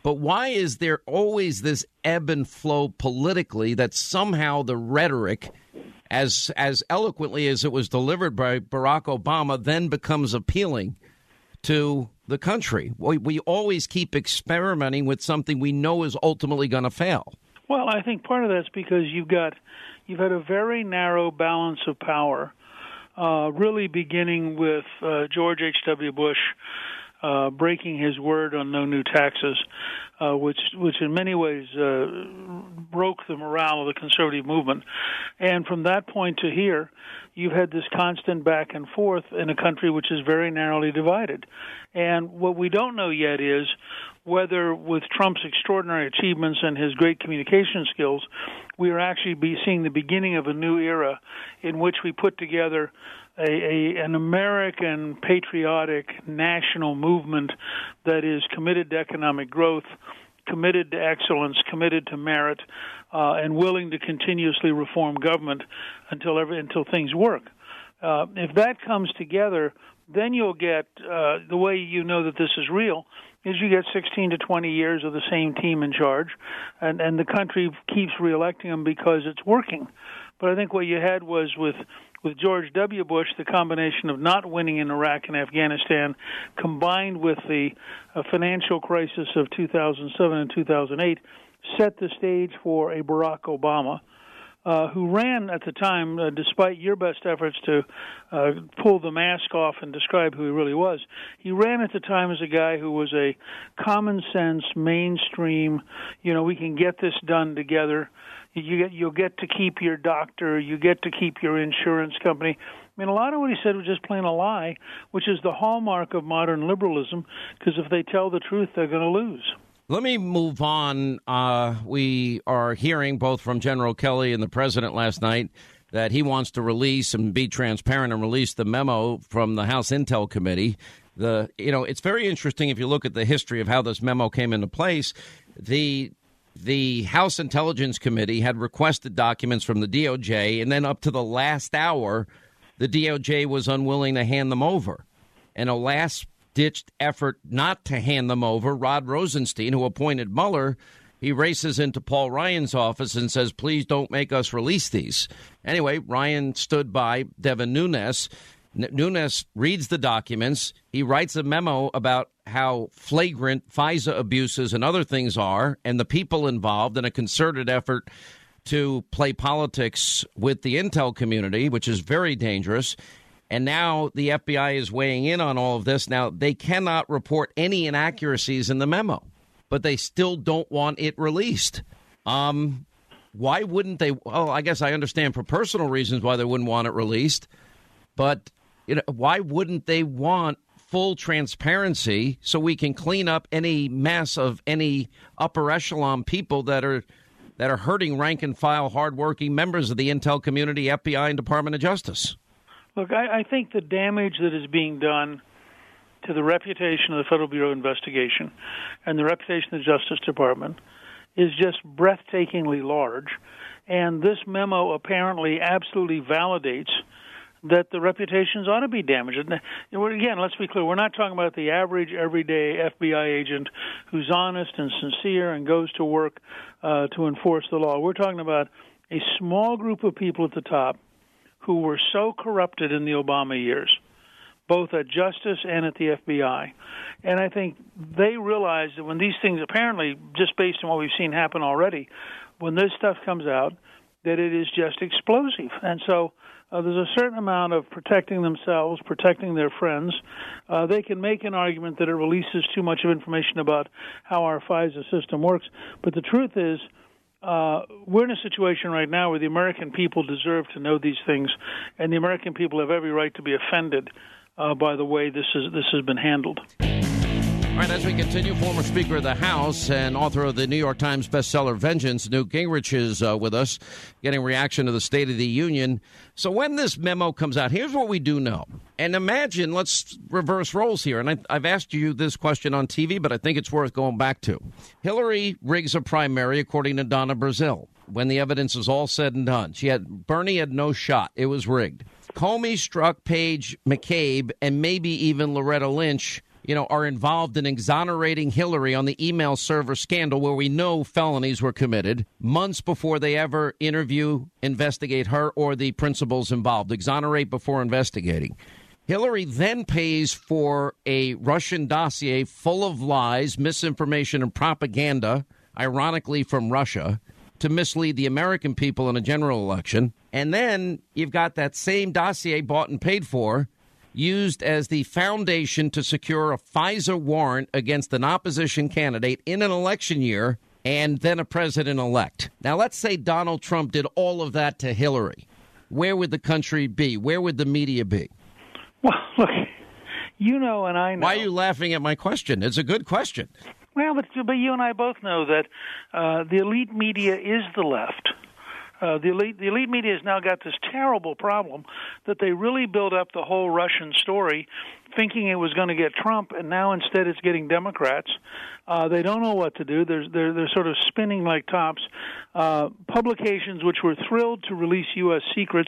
But why is there always this ebb and flow politically that somehow the rhetoric, as eloquently as it was delivered by Barack Obama, then becomes appealing to the country? We always keep experimenting with something we know is ultimately going to fail. Well, I think part of that's because you've had a very narrow balance of power, really beginning with George H.W. Bush breaking his word on no new taxes, which in many ways broke the morale of the conservative movement. And from that point to here, you've had this constant back and forth in a country which is very narrowly divided. And what we don't know yet is whether with Trump's extraordinary achievements and his great communication skills, we are actually seeing the beginning of a new era in which we put together an American patriotic national movement that is committed to economic growth, committed to excellence, committed to merit, and willing to continuously reform government until things work. If that comes together, then you'll get the way you know that this is real is you get 16 to 20 years of the same team in charge, and the country keeps reelecting them because it's working. But I think what you had was with George W. Bush, the combination of not winning in Iraq and Afghanistan, combined with the financial crisis of 2007 and 2008, set the stage for a Barack Obama, who ran at the time, despite your best efforts to pull the mask off and describe who he really was. He ran at the time as a guy who was a common sense, mainstream, we can get this done together. You'll get to keep your doctor. You get to keep your insurance company. I mean, a lot of what he said was just plain a lie, which is the hallmark of modern liberalism, because if they tell the truth, they're going to lose. Let me move on. We are hearing both from General Kelly and the president last night that he wants to release and be transparent and release the memo from the House Intel Committee. It's very interesting if you look at the history of how this memo came into place. The House Intelligence Committee had requested documents from the DOJ, and then up to the last hour, the DOJ was unwilling to hand them over. And a last-ditched effort not to hand them over, Rod Rosenstein, who appointed Mueller, he races into Paul Ryan's office and says, please don't make us release these. Anyway, Ryan stood by Devin Nunes. Nunes reads the documents. He writes a memo about how flagrant FISA abuses and other things are, and the people involved in a concerted effort to play politics with the intel community, which is very dangerous. And now the FBI is weighing in on all of this. Now, they cannot report any inaccuracies in the memo, but they still don't want it released. Why wouldn't they? Well, I guess I understand for personal reasons why they wouldn't want it released, but why wouldn't they want full transparency so we can clean up any mess of any upper echelon people that are hurting rank and file, hardworking members of the intel community, FBI, and Department of Justice? Look, I think the damage that is being done to the reputation of the Federal Bureau of Investigation and the reputation of the Justice Department is just breathtakingly large. And this memo apparently absolutely validates that the reputations ought to be damaged. And again, let's be clear, we're not talking about the average, everyday FBI agent who's honest and sincere and goes to work to enforce the law. We're talking about a small group of people at the top who were so corrupted in the Obama years, both at Justice and at the FBI. And I think they realize that when these things, apparently, just based on what we've seen happen already, when this stuff comes out, that it is just explosive. And so there's a certain amount of protecting themselves, protecting their friends. They can make an argument that it releases too much of information about how our FISA system works. But the truth is, we're in a situation right now where the American people deserve to know these things, and the American people have every right to be offended by the way this has been handled. All right, as we continue, former Speaker of the House and author of the New York Times bestseller Vengeance, Newt Gingrich is with us, getting reaction to the State of the Union. So when this memo comes out, here's what we do know. And imagine, let's reverse roles here. And I've asked you this question on TV, but I think it's worth going back to. Hillary rigs a primary, according to Donna Brazile. When the evidence is all said and done, Bernie had no shot. It was rigged. Comey struck Page McCabe and maybe even Loretta Lynch are involved in exonerating Hillary on the email server scandal where we know felonies were committed months before they ever investigate her or the principals involved. Exonerate before investigating. Hillary then pays for a Russian dossier full of lies, misinformation, and propaganda, ironically from Russia, to mislead the American people in a general election. And then you've got that same dossier bought and paid for, used as the foundation to secure a FISA warrant against an opposition candidate in an election year and then a president-elect. Now, let's say Donald Trump did all of that to Hillary. Where would the country be? Where would the media be? Well, look, and I know. Why are you laughing at my question? It's a good question. Well, but you and I both know that the elite media is the left. The elite media has now got this terrible problem that they really build up the whole Russian story thinking it was going to get Trump, and now instead it's getting Democrats. They don't know what to do. They're sort of spinning like tops. Publications which were thrilled to release U.S. secrets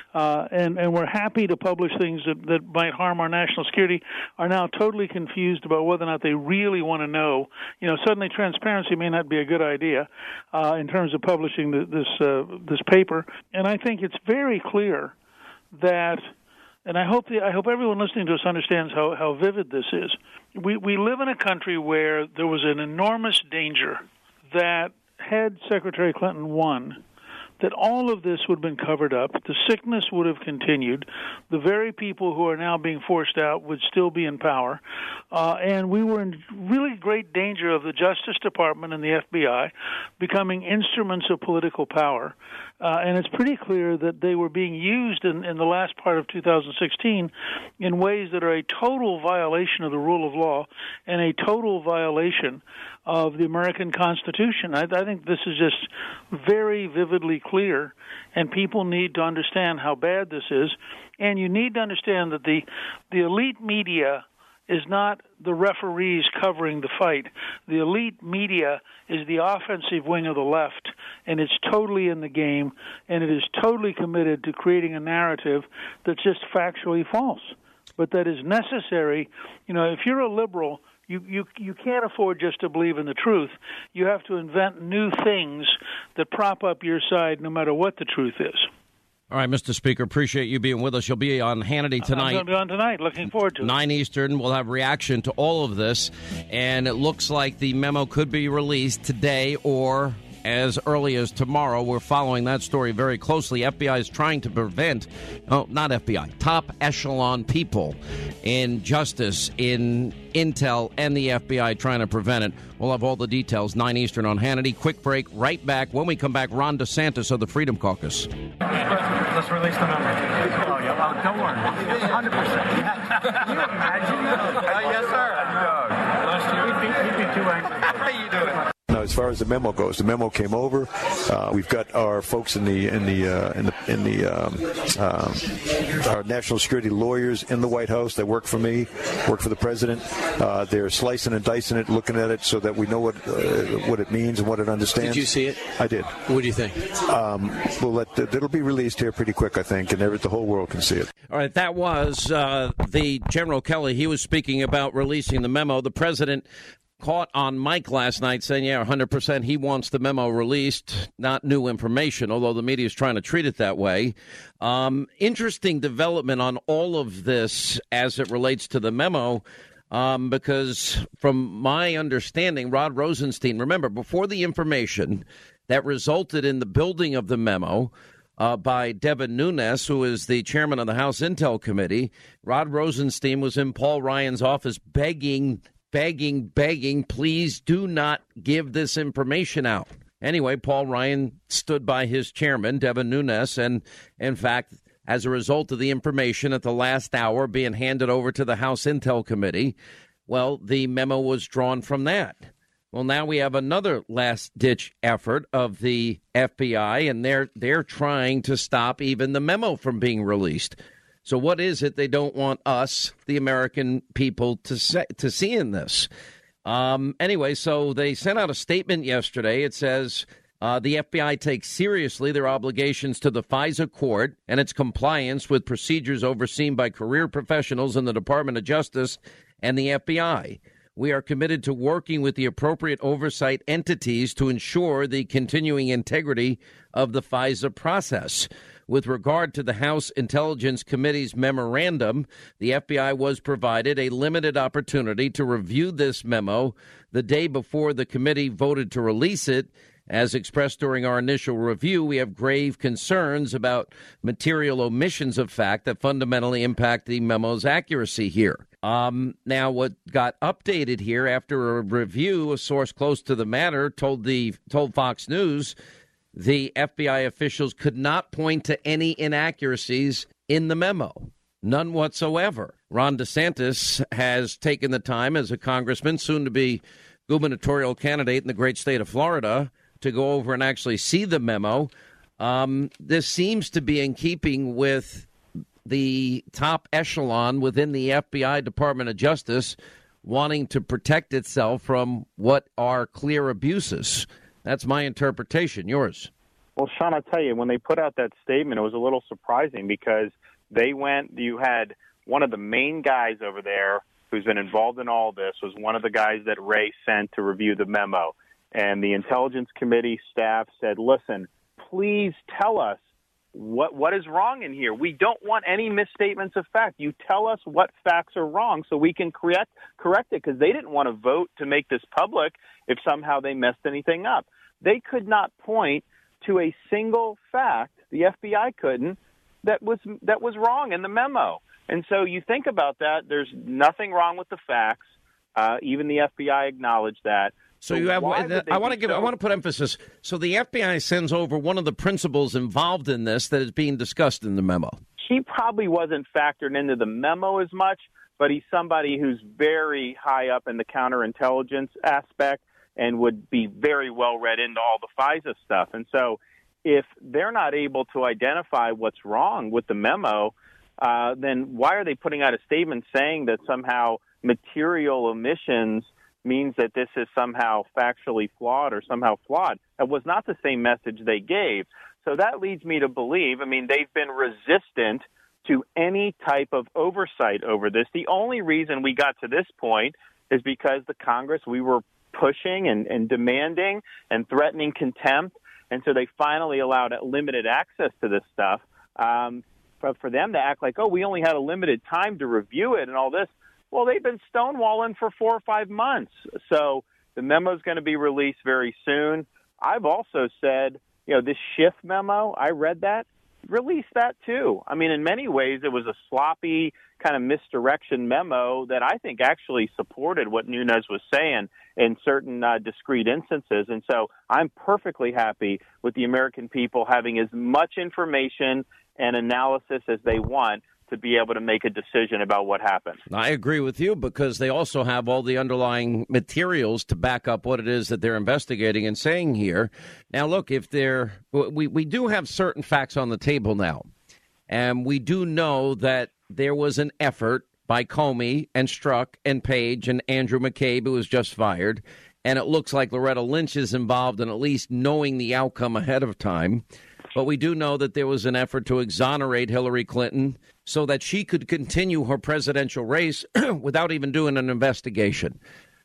and were happy to publish things that might harm our national security are now totally confused about whether or not they really want to know. Suddenly transparency may not be a good idea in terms of publishing this paper. And I think it's very clear that, and I hope everyone listening to us understands how vivid this is. We live in a country where there was an enormous danger that had Secretary Clinton won, that all of this would have been covered up, the sickness would have continued, the very people who are now being forced out would still be in power, and we were in really great danger of the Justice Department and the FBI becoming instruments of political power. And it's pretty clear that they were being used in the last part of 2016 in ways that are a total violation of the rule of law and a total violation of the American Constitution. I think this is just very vividly clear, and people need to understand how bad this is. And you need to understand that the elite media is not the referees covering the fight. The elite media is the offensive wing of the left, and it's totally in the game, and it is totally committed to creating a narrative that's just factually false, but that is necessary. If you're a liberal, you can't afford just to believe in the truth. You have to invent new things that prop up your side no matter what the truth is. All right, Mr. Speaker, appreciate you being with us. You'll be on Hannity tonight. I'm going to be on tonight. Looking forward to it. 9 Eastern. We'll have reaction to all of this. And it looks like the memo could be released today or as early as tomorrow. We're following that story very closely. FBI is trying to prevent, not FBI, top echelon people in justice, in Intel, and the FBI trying to prevent it. We'll have all the details, 9 Eastern on Hannity. Quick break, right back. When we come back, Ron DeSantis of the Freedom Caucus. Let's release the memo. Oh, yeah. Don't worry. 100%. Can you imagine? Yes, sir. Last year, he'd be too angry. How you doing? Now, as far as the memo goes, the memo came over. We've got our folks our national security lawyers in the White House that work for me, work for the president. They're slicing and dicing it, looking at it so that we know what it means and what it understands. Did you see it? I did. What do you think? It'll be released here pretty quick, I think, and the whole world can see it. All right, that was the General Kelly. He was speaking about releasing the memo. The president caught on mic last night saying, 100% he wants the memo released, not new information, although the media is trying to treat it that way. Interesting development on all of this as it relates to the memo, because from my understanding, Rod Rosenstein, remember, before the information that resulted in the building of the memo by Devin Nunes, who is the chairman of the House Intel Committee, Rod Rosenstein was in Paul Ryan's office begging, please do not give this information out. Anyway, Paul Ryan stood by his chairman, Devin Nunes, and in fact, as a result of the information at the last hour being handed over to the House Intel Committee, well, the memo was drawn from that. Well, now we have another last-ditch effort of the FBI, and they're trying to stop even the memo from being released. So what is it they don't want us, the American people, to see in this? Anyway, so they sent out a statement yesterday. It says the FBI takes seriously their obligations to the FISA court and its compliance with procedures overseen by career professionals in the Department of Justice and the FBI. We are committed to working with the appropriate oversight entities to ensure the continuing integrity of the FISA process. With regard to the House Intelligence Committee's memorandum, the FBI was provided a limited opportunity to review this memo the day before the committee voted to release it. As expressed during our initial review, we have grave concerns about material omissions of fact that fundamentally impact the memo's accuracy here. Now, what got updated here after a review, a source close to the matter told Fox News the FBI officials could not point to any inaccuracies in the memo. None whatsoever. Ron DeSantis has taken the time as a congressman, soon to be gubernatorial candidate in the great state of Florida, to go over and actually see the memo. This seems to be in keeping with the top echelon within the FBI Department of Justice wanting to protect itself from what are clear abuses. That's my interpretation. Yours? Well, Sean, I'll tell you, when they put out that statement, it was a little surprising because you had one of the main guys over there who's been involved in all this was one of the guys that Wray sent to review the memo. And the Intelligence Committee staff said, listen, please tell us what is wrong in here. We don't want any misstatements of fact. You tell us what facts are wrong so we can correct it, because they didn't want to vote to make this public if somehow they messed anything up. They could not point to a single fact, the FBI couldn't, that was wrong in the memo. And so you think about that, there's nothing wrong with the facts. Even the FBI acknowledged that. So you have. I want to put emphasis. So the FBI sends over one of the principals involved in this that is being discussed in the memo. He probably wasn't factored into the memo as much, but he's somebody who's very high up in the counterintelligence aspect and would be very well read into all the FISA stuff. And so if they're not able to identify what's wrong with the memo, then why are they putting out a statement saying that somehow material omissions means that this is somehow factually flawed or somehow flawed? That was not the same message they gave. So that leads me to believe, they've been resistant to any type of oversight over this. The only reason we got to this point is because the Congress, we were pushing and demanding and threatening contempt, and so they finally allowed limited access to this stuff. But for them to act like, we only had a limited time to review it and all this, well, they've been stonewalling for 4 or 5 months. So the memo is going to be released very soon. I've also said, this Schiff memo, I read that, release that too. In many ways, it was a sloppy kind of misdirection memo that I think actually supported what Nunes was saying in certain discrete instances. And so I'm perfectly happy with the American people having as much information and analysis as they want to be able to make a decision about what happened. I agree with you, because they also have all the underlying materials to back up what it is that they're investigating and saying here. Now, look, we do have certain facts on the table now, and we do know that there was an effort by Comey and Strzok and Page and Andrew McCabe, who was just fired, and it looks like Loretta Lynch is involved in at least knowing the outcome ahead of time. But we do know that there was an effort to exonerate Hillary Clinton so that she could continue her presidential race without even doing an investigation.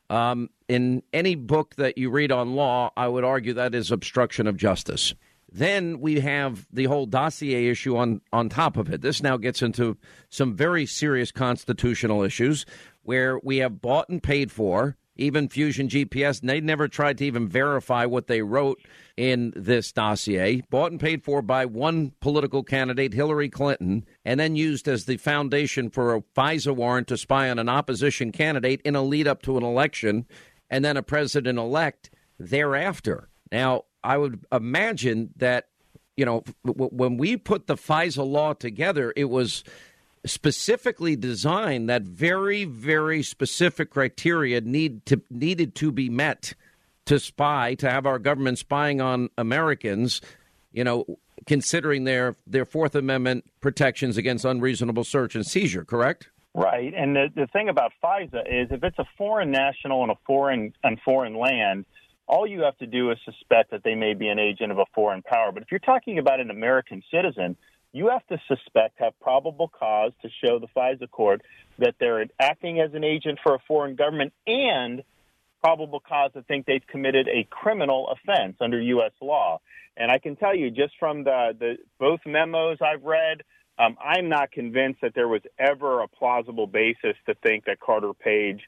In any book that you read on law, I would argue that is obstruction of justice. Then we have the whole dossier issue on top of it. This now gets into some very serious constitutional issues where we have bought and paid for, even Fusion GPS, and they never tried to even verify what they wrote in this dossier, bought and paid for by one political candidate, Hillary Clinton, and then used as the foundation for a FISA warrant to spy on an opposition candidate in a lead up to an election, and then a president-elect thereafter. Now, I would imagine that, when we put the FISA law together, it was specifically designed that very, very specific criteria needed to be met to have our government spying on Americans, considering their Fourth Amendment protections against unreasonable search and seizure, correct? Right. And the thing about FISA is if it's a foreign national on foreign land, all you have to do is suspect that they may be an agent of a foreign power. But if you're talking about an American citizen, you have to have probable cause to show the FISA court that they're acting as an agent for a foreign government and probable cause to think they've committed a criminal offense under U.S. law. And I can tell you just from the both memos I've read, I'm not convinced that there was ever a plausible basis to think that Carter Page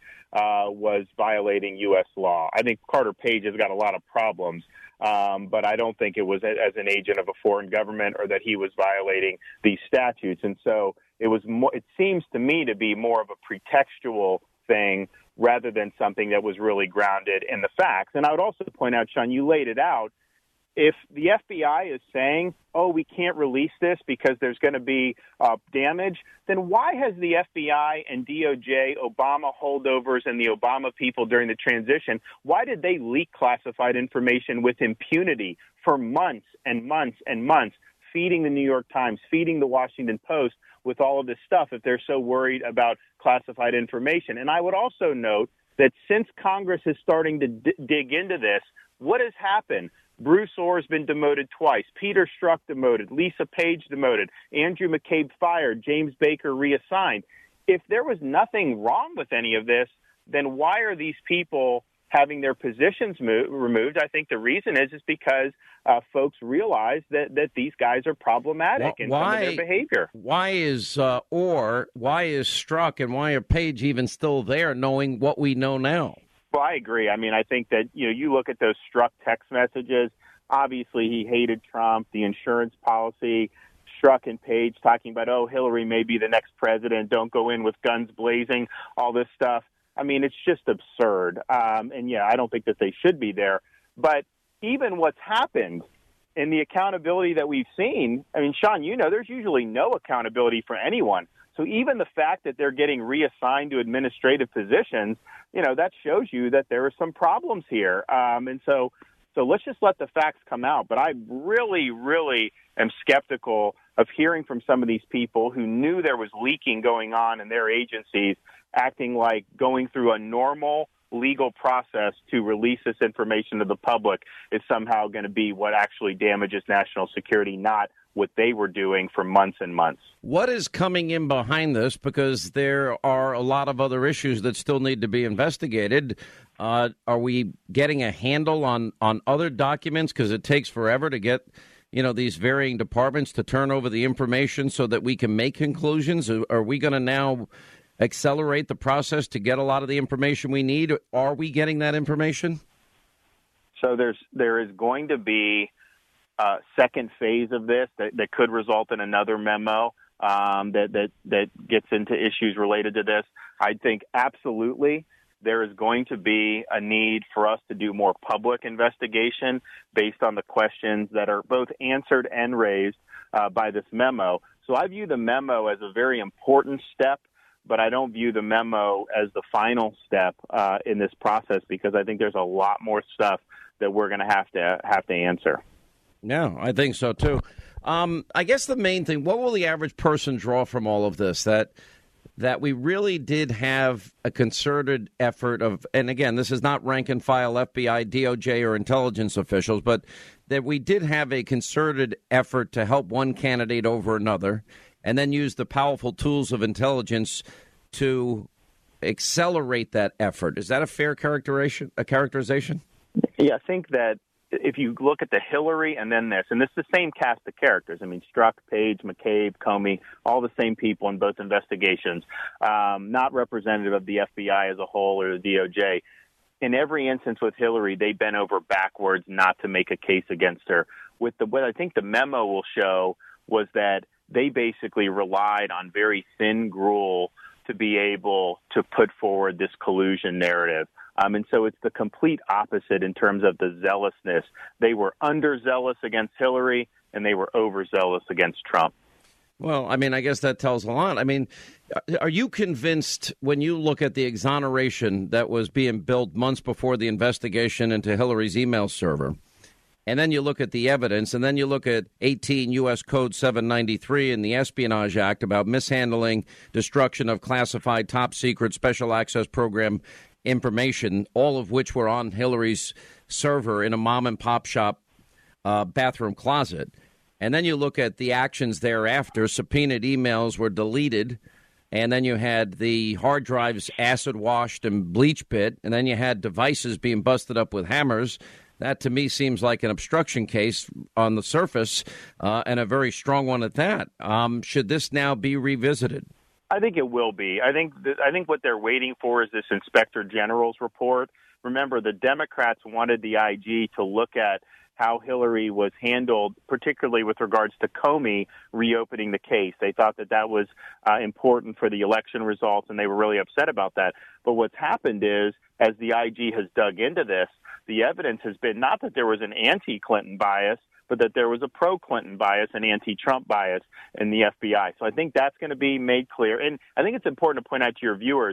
was violating U.S. law. I think Carter Page has got a lot of problems, but I don't think it was as an agent of a foreign government or that he was violating these statutes. And so it seems to me to be more of a pretextual thing rather than something that was really grounded in the facts. And I would also point out, Sean, you laid it out. If the FBI is saying, oh, we can't release this because there's going to be damage, then why has the FBI and DOJ, Obama holdovers, and the Obama people during the transition, why did they leak classified information with impunity for months and months and months, feeding the New York Times, feeding the Washington Post with all of this stuff if they're so worried about classified information? And I would also note that since Congress is starting to dig into this, what has happened? Bruce Orr's been demoted twice. Peter Strzok demoted. Lisa Page demoted. Andrew McCabe fired. James Baker reassigned. If there was nothing wrong with any of this, then why are these people having their positions removed? I think the reason is because folks realize that these guys are problematic in some of their behavior. Why is Orr, why is Strzok, and why are Page even still there knowing what we know now? Well, I agree. I mean, I think that, you look at those Strzok text messages. Obviously, he hated Trump, the insurance policy, Strzok and Page talking about, oh, Hillary may be the next president. Don't go in with guns blazing, all this stuff. I mean, it's just absurd. And, yeah, I don't think that they should be there. But even what's happened and the accountability that we've seen, I mean, Sean, there's usually no accountability for anyone. So even the fact that they're getting reassigned to administrative positions, that shows you that there are some problems here. And so let's just let the facts come out. But I really, really am skeptical of hearing from some of these people who knew there was leaking going on in their agencies, acting like going through a normal legal process to release this information to the public is somehow going to be what actually damages national security, not what they were doing for months and months. What is coming in behind this? Because there are a lot of other issues that still need to be investigated. Are we getting a handle on other documents? Because it takes forever to get, these varying departments to turn over the information so that we can make conclusions. Are we going to now accelerate the process to get a lot of the information we need? Are we getting that information? So there is going to be second phase of this that could result in another memo that gets into issues related to this. I think absolutely there is going to be a need for us to do more public investigation based on the questions that are both answered and raised by this memo. So I view the memo as a very important step, but I don't view the memo as the final step in this process because I think there's a lot more stuff that we're going to have to answer. Yeah, I think so, too. I guess the main thing, what will the average person draw from all of this? That we really did have a concerted effort of, and again, this is not rank and file FBI, DOJ, or intelligence officials, but that we did have a concerted effort to help one candidate over another and then use the powerful tools of intelligence to accelerate that effort. Is that a fair characterization? Yeah, I think that if you look at the Hillary and then this, and this is the same cast of characters. I mean, Strzok, Page, McCabe, Comey, all the same people in both investigations, not representative of the FBI as a whole or the DOJ. In every instance with Hillary, they bent over backwards not to make a case against her. What I think the memo will show was that they basically relied on very thin gruel to be able to put forward this collusion narrative. And so it's the complete opposite in terms of the zealousness. They were underzealous against Hillary, and they were overzealous against Trump. Well, I mean, I guess that tells a lot. I mean, are you convinced when you look at the exoneration that was being built months before the investigation into Hillary's email server, and then you look at the evidence, and then you look at 18 U.S. Code 793 and the Espionage Act about mishandling, destruction of classified, top-secret, special access program information, all of which were on Hillary's server in a mom-and-pop shop bathroom closet. And then you look at the actions thereafter. Subpoenaed emails were deleted. And then you had the hard drives acid washed and bleach pit. And then you had devices being busted up with hammers. That, to me, seems like an obstruction case on the surface, and a very strong one at that. Should this now be revisited? I think it will be. I think what they're waiting for is this Inspector General's report. Remember, the Democrats wanted the IG to look at how Hillary was handled, particularly with regards to Comey reopening the case. They thought that was important for the election results, and they were really upset about that. But what's happened is, as the IG has dug into this, the evidence has been not that there was an anti-Clinton bias, but that there was a pro-Clinton bias and anti-Trump bias in the FBI. So I think that's going to be made clear. And I think it's important to point out to your viewers,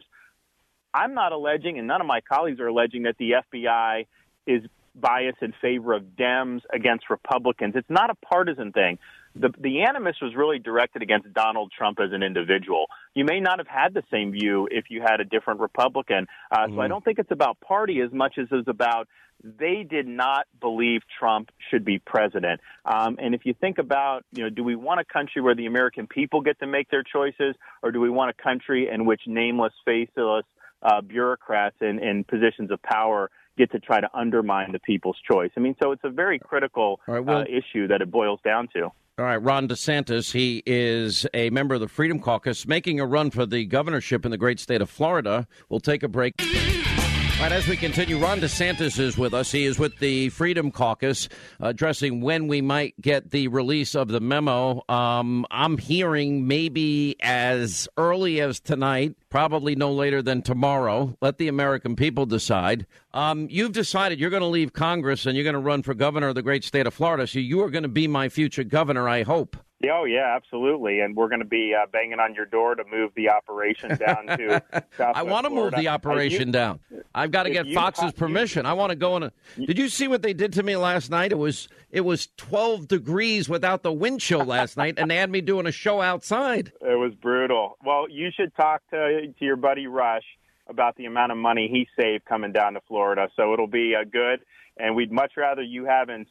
I'm not alleging, and none of my colleagues are alleging, that the FBI is biased in favor of Dems against Republicans. It's not a partisan thing. The animus was really directed against Donald Trump as an individual. You may not have had the same view if you had a different Republican. So I don't think it's about party as much as it's about they did not believe Trump should be president. And if you think about, do we want a country where the American people get to make their choices, or do we want a country in which nameless, faceless bureaucrats in positions of power get to try to undermine the people's choice? I mean, so it's a very critical issue that it boils down to. All right, Ron DeSantis, he is a member of the Freedom Caucus, making a run for the governorship in the great state of Florida. We'll take a break. All right, as we continue, Ron DeSantis is with us. He is with the Freedom Caucus, addressing when we might get the release of the memo. I'm hearing maybe as early as tonight, probably no later than tomorrow. Let the American people decide. You've decided you're going to leave Congress and you're going to run for governor of the great state of Florida. So you are going to be my future governor, I hope. Oh, yeah, absolutely. And we're going to be banging on your door to move the operation down to Southwest I want to move the operation down. I've got to get Fox's permission. I want to go in. Did you see what they did to me last night? It was 12 degrees without the wind chill last night, and they had me doing a show outside. It was brutal. Well, you should talk to your buddy Rush about the amount of money he saved coming down to Florida. So it'll be good. And we'd much rather you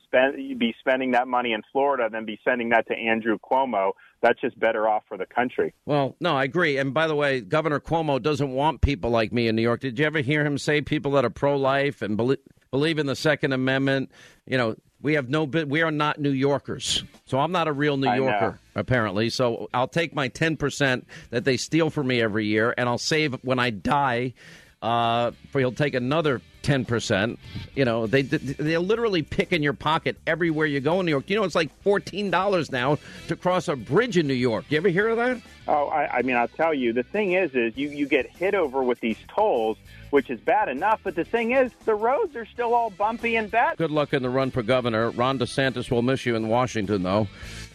be spending that money in Florida than be sending that to Andrew Cuomo. That's just better off for the country. Well, no, I agree. And by the way, Governor Cuomo doesn't want people like me in New York. Did you ever hear him say people that are pro-life and believe in the Second Amendment? We are not New Yorkers. So I'm not a real New Yorker, apparently. So I'll take my 10% that they steal from me every year, and I'll save when I die. He'll take another 10%. They're literally picking your pocket everywhere you go in New York. It's like $14 now to cross a bridge in New York. You ever hear of that? Oh, I mean, I'll tell you, the thing is you get hit over with these tolls, which is bad enough. But the thing is, the roads are still all bumpy and bad. Good luck in the run for governor. Ron DeSantis will miss you in Washington, though.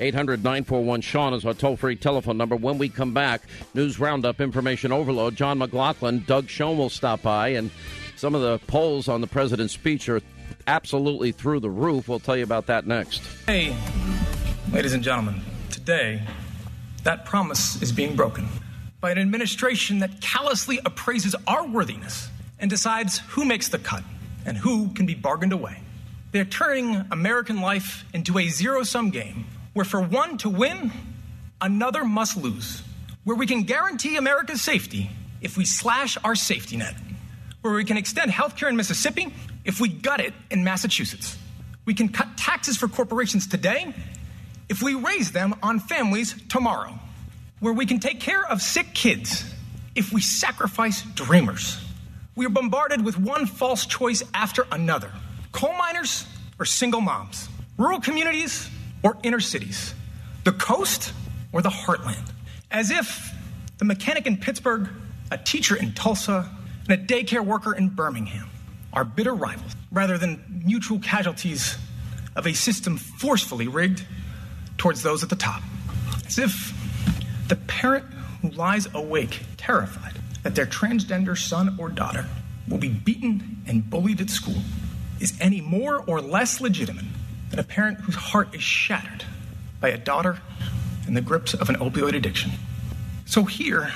800-941-SEAN is our toll-free telephone number. When we come back, news roundup, information overload. John McLaughlin, Doug Schoen will stop by, and some of the polls on the president's speech are absolutely through the roof. We'll tell you about that next. Hey, ladies and gentlemen, today, that promise is being broken by an administration that callously appraises our worthiness and decides who makes the cut and who can be bargained away. They're turning American life into a zero-sum game where for one to win, another must lose, where we can guarantee America's safety if we slash our safety net, where we can extend health care in Mississippi if we gut it in Massachusetts. We can cut taxes for corporations today if we raise them on families tomorrow, where we can take care of sick kids if we sacrifice dreamers. We are bombarded with one false choice after another: coal miners or single moms, rural communities or inner cities, the coast or the heartland. As if the mechanic in Pittsburgh, a teacher in Tulsa, and a daycare worker in Birmingham are bitter rivals, rather than mutual casualties of a system forcefully rigged towards those at the top. As if the parent who lies awake, terrified that their transgender son or daughter will be beaten and bullied at school, is any more or less legitimate than a parent whose heart is shattered by a daughter in the grips of an opioid addiction. So here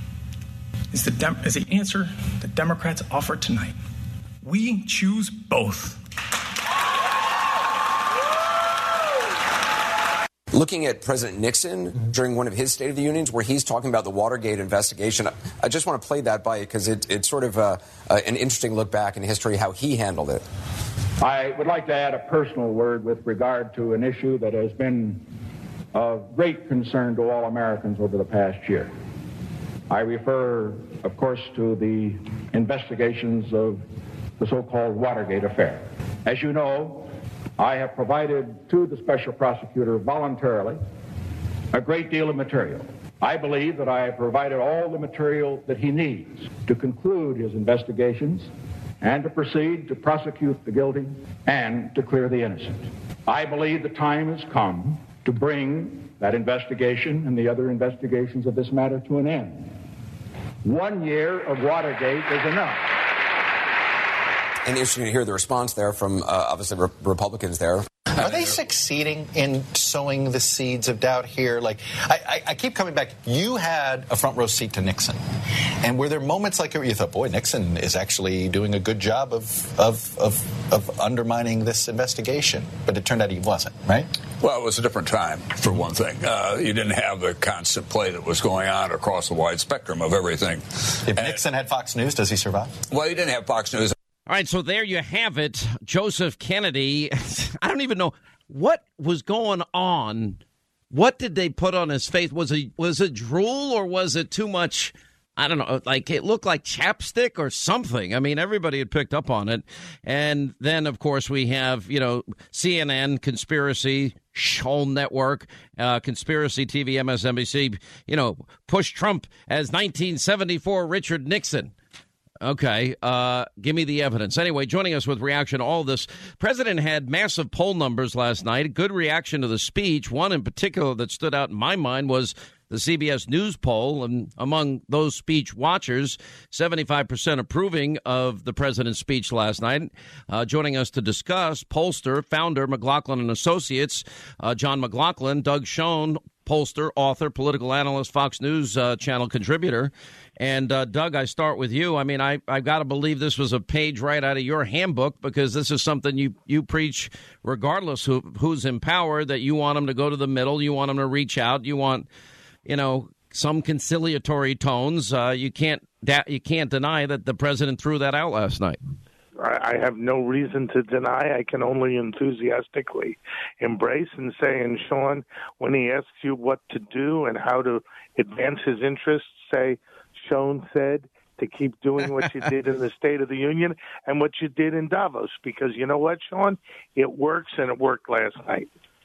is the answer the Democrats offer tonight. We choose both. looking at President Nixon during one of his State of the Unions where he's talking about the Watergate investigation. I just want to play that by you because it's sort of an interesting look back in history how he handled it. I would like to add a personal word with regard to an issue that has been of great concern to all Americans over the past year. I refer, of course, to the investigations of the so-called Watergate affair. As you know, I have provided to the special prosecutor voluntarily a great deal of material. I believe that I have provided all the material that he needs to conclude his investigations and to proceed to prosecute the guilty and to clear the innocent. I believe the time has come to bring that investigation and the other investigations of this matter to an end. 1 year of Watergate is enough. And interesting to hear the response there from, obviously, Republicans there. Are they succeeding in sowing the seeds of doubt here? Like, I keep coming back. You had a front row seat to Nixon. And were there moments like where you thought, boy, Nixon is actually doing a good job of undermining this investigation? But it turned out he wasn't, right? Well, it was a different time, for one thing. You didn't have the constant play that was going on across the wide spectrum of everything. If Nixon had Fox News, does he survive? Well, he didn't have Fox News. All right, so there you have it. Joseph Kennedy. I don't even know what was going on. What did they put on his face? Was it drool or was it too much? I don't know. Like it looked like chapstick or something. I mean, everybody had picked up on it. And then, of course, we have, CNN, Conspiracy, Show Network, Conspiracy TV, MSNBC, push Trump as 1974 Richard Nixon. Okay, give me the evidence. Anyway, joining us with reaction to all this, President had massive poll numbers last night, a good reaction to the speech. One in particular that stood out in my mind was the CBS News poll, and among those speech watchers, 75% approving of the president's speech last night. Joining us to discuss, pollster, founder, McLaughlin & Associates, John McLaughlin, Doug Schoen, pollster, author, political analyst, Fox News channel contributor. And, Doug, I start with you. I mean, I've got to believe this was a page right out of your handbook because this is something you preach regardless who's in power, that you want them to go to the middle. You want them to reach out. You want, some conciliatory tones. You can't deny that the president threw that out last night. I have no reason to deny. I can only enthusiastically embrace and say, and Sean, when he asks you what to do and how to advance his interests, say, Sean said to keep doing what you did in the State of the Union and what you did in Davos. Because you know what, Sean? It works, and it worked last night.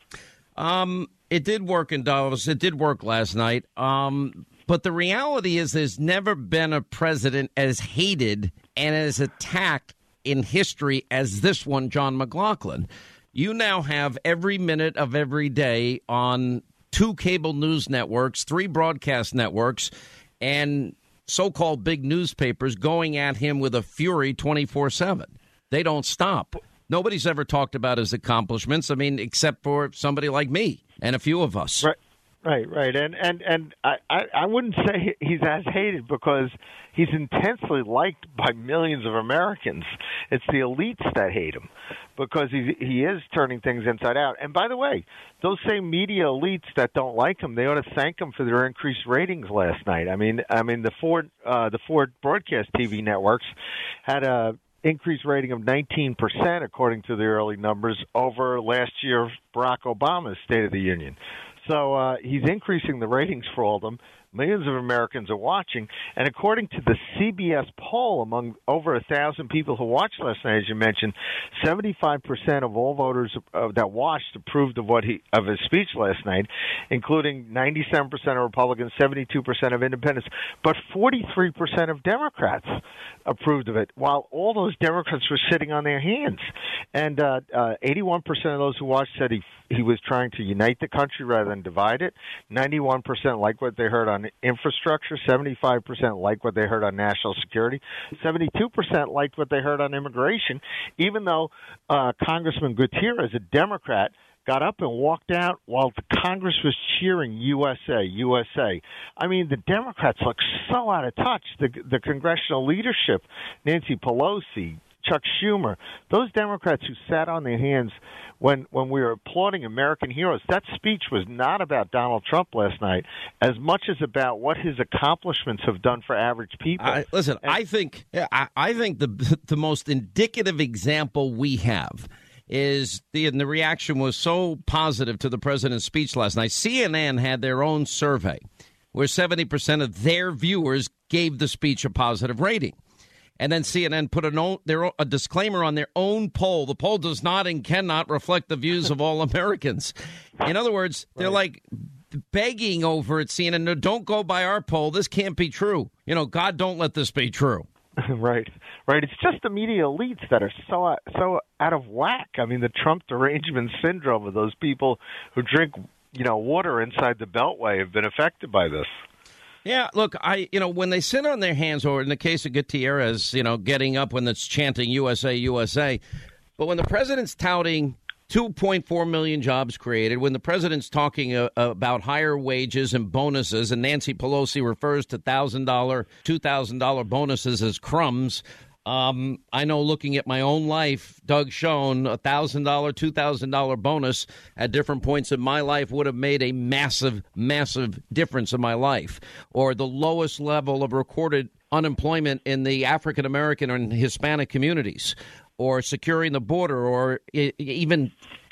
It did work in Davos. It did work last night. But the reality is there's never been a president as hated and as attacked in history as this one, John McLaughlin. You now have every minute of every day on 2 cable news networks, 3 broadcast networks, and so-called big newspapers going at him with a fury 24/7. They don't stop. Nobody's ever talked about his accomplishments, I mean, except for somebody like me and a few of us. Right. And I wouldn't say he's as hated because he's intensely liked by millions of Americans. It's the elites that hate him because he is turning things inside out. And by the way, those same media elites that don't like him, they ought to thank him for their increased ratings last night. I mean the four broadcast TV networks had a increased rating of 19%, according to the early numbers, over last year Barack Obama's State of the Union. So he's increasing the ratings for all of them. Millions of Americans are watching. And according to the CBS poll, among over 1,000 people who watched last night, as you mentioned, 75% of all voters that watched approved of his speech last night, including 97% of Republicans, 72% of independents, but 43% of Democrats approved of it, while all those Democrats were sitting on their hands. And 81% of those who watched said he was trying to unite the country rather than divide it. 91% liked what they heard on infrastructure. 75% liked what they heard on national security. 72% liked what they heard on immigration, even though Congressman Gutierrez, a Democrat, got up and walked out while the Congress was cheering USA, USA. I mean, the Democrats look so out of touch. The congressional leadership, Nancy Pelosi, Chuck Schumer, those Democrats who sat on their hands when we were applauding American heroes. That speech was not about Donald Trump last night as much as about what his accomplishments have done for average people. I think the most indicative example we have is the reaction was so positive to the president's speech last night. CNN had their own survey where 70% of their viewers gave the speech a positive rating. And then CNN put a disclaimer on their own poll. The poll does not and cannot reflect the views of all Americans. In other words, they're like begging over at CNN, no, don't go by our poll. This can't be true. God, don't let this be true. Right. It's just the media elites that are so out of whack. I mean, the Trump derangement syndrome of those people who drink, water inside the Beltway have been affected by this. Yeah, look, when they sit on their hands, or in the case of Gutierrez, getting up when it's chanting USA, USA, but when the president's touting 2.4 million jobs created, when the president's talking about higher wages and bonuses, and Nancy Pelosi refers to $1,000, $2,000 bonuses as crumbs, I know looking at my own life, Doug Schoen, $1,000, $2,000 bonus at different points in my life would have made a massive, massive difference in my life. Or the lowest level of recorded unemployment in the African-American and Hispanic communities, or securing the border, or even,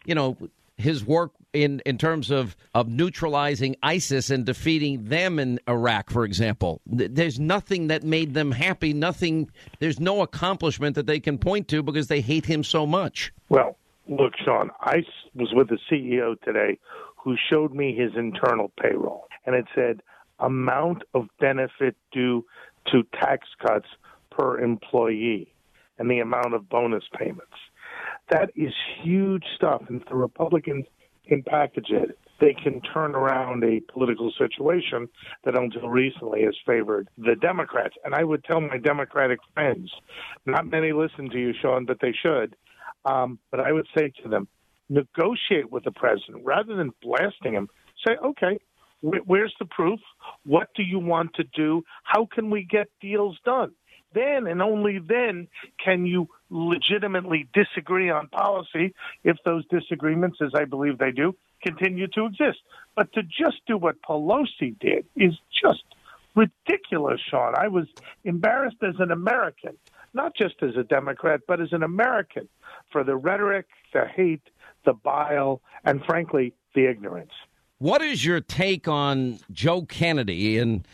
his work in terms of neutralizing ISIS and defeating them in Iraq, for example. There's nothing that made them happy, there's no accomplishment that they can point to because they hate him so much. Well, look, Sean, I was with the CEO today who showed me his internal payroll, and it said amount of benefit due to tax cuts per employee and the amount of bonus payments. That is huge stuff, and if the Republicans can package it, they can turn around a political situation that until recently has favored the Democrats. And I would tell my Democratic friends, not many listen to you, Sean, but they should, but I would say to them, negotiate with the president. Rather than blasting him, say, okay, where's the proof? What do you want to do? How can we get deals done? Then and only then can you legitimately disagree on policy if those disagreements, as I believe they do, continue to exist. But to just do what Pelosi did is just ridiculous, Sean. I was embarrassed as an American, not just as a Democrat, but as an American, for the rhetoric, the hate, the bile, and frankly, the ignorance. What is your take on Joe Kennedy? And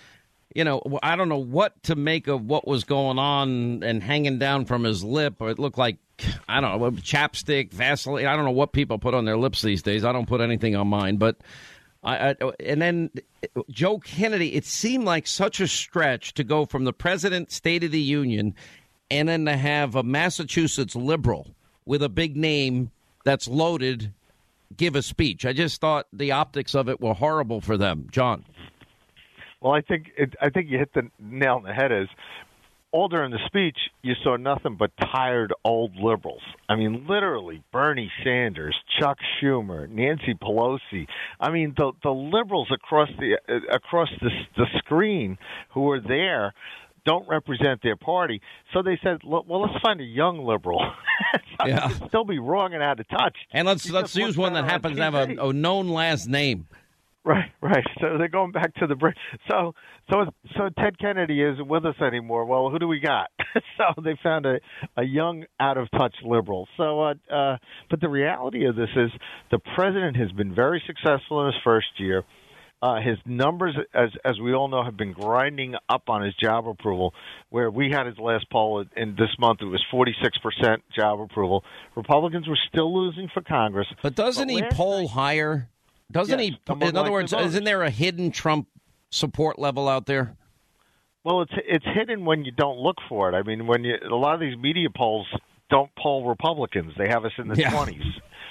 I don't know what to make of what was going on and hanging down from his lip. Or it looked like, I don't know, chapstick, Vaseline. I don't know what people put on their lips these days. I don't put anything on mine. But and then Joe Kennedy, it seemed like such a stretch to go from the president, State of the Union, and then to have a Massachusetts liberal with a big name that's loaded give a speech. I just thought the optics of it were horrible for them. John. Well, I think you hit the nail on the head. Is all during the speech you saw nothing but tired old liberals. I mean, literally Bernie Sanders, Chuck Schumer, Nancy Pelosi. I mean, the liberals across the screen who were there don't represent their party. So they said, well, let's find a young liberal. Yeah, still be wrong and out of touch. And let's use one that happens to have a known last name. Right. So they're going back to the break. So Ted Kennedy isn't with us anymore. Well, who do we got? So they found a young, out-of-touch liberal. So, but the reality of this is the president has been very successful in his first year. His numbers, as we all know, have been grinding up on his job approval, where we had his last poll in this month. It was 46% job approval. Republicans were still losing for Congress. But doesn't he poll higher? Doesn't he? In other words, isn't there a hidden Trump support level out there? Well, it's hidden when you don't look for it. I mean, a lot of these media polls don't poll Republicans. They have us in the 20s.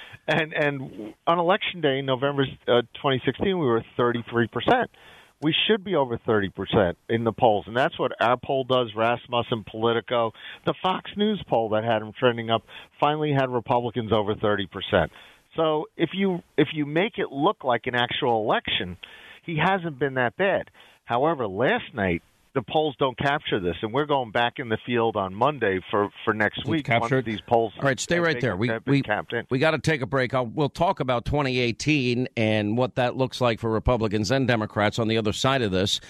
And on Election Day, November 2016, we were 33%. We should be over 30% in the polls, and that's what our poll does, Rasmussen, Politico. The Fox News poll that had him trending up finally had Republicans over 30%. So if you make it look like an actual election, he hasn't been that bad. However, last night the polls don't capture this, and we're going back in the field on Monday for next week. Captured These polls. All right, stay right there. We got to take a break. We'll talk about 2018 and what that looks like for Republicans and Democrats on the other side of this.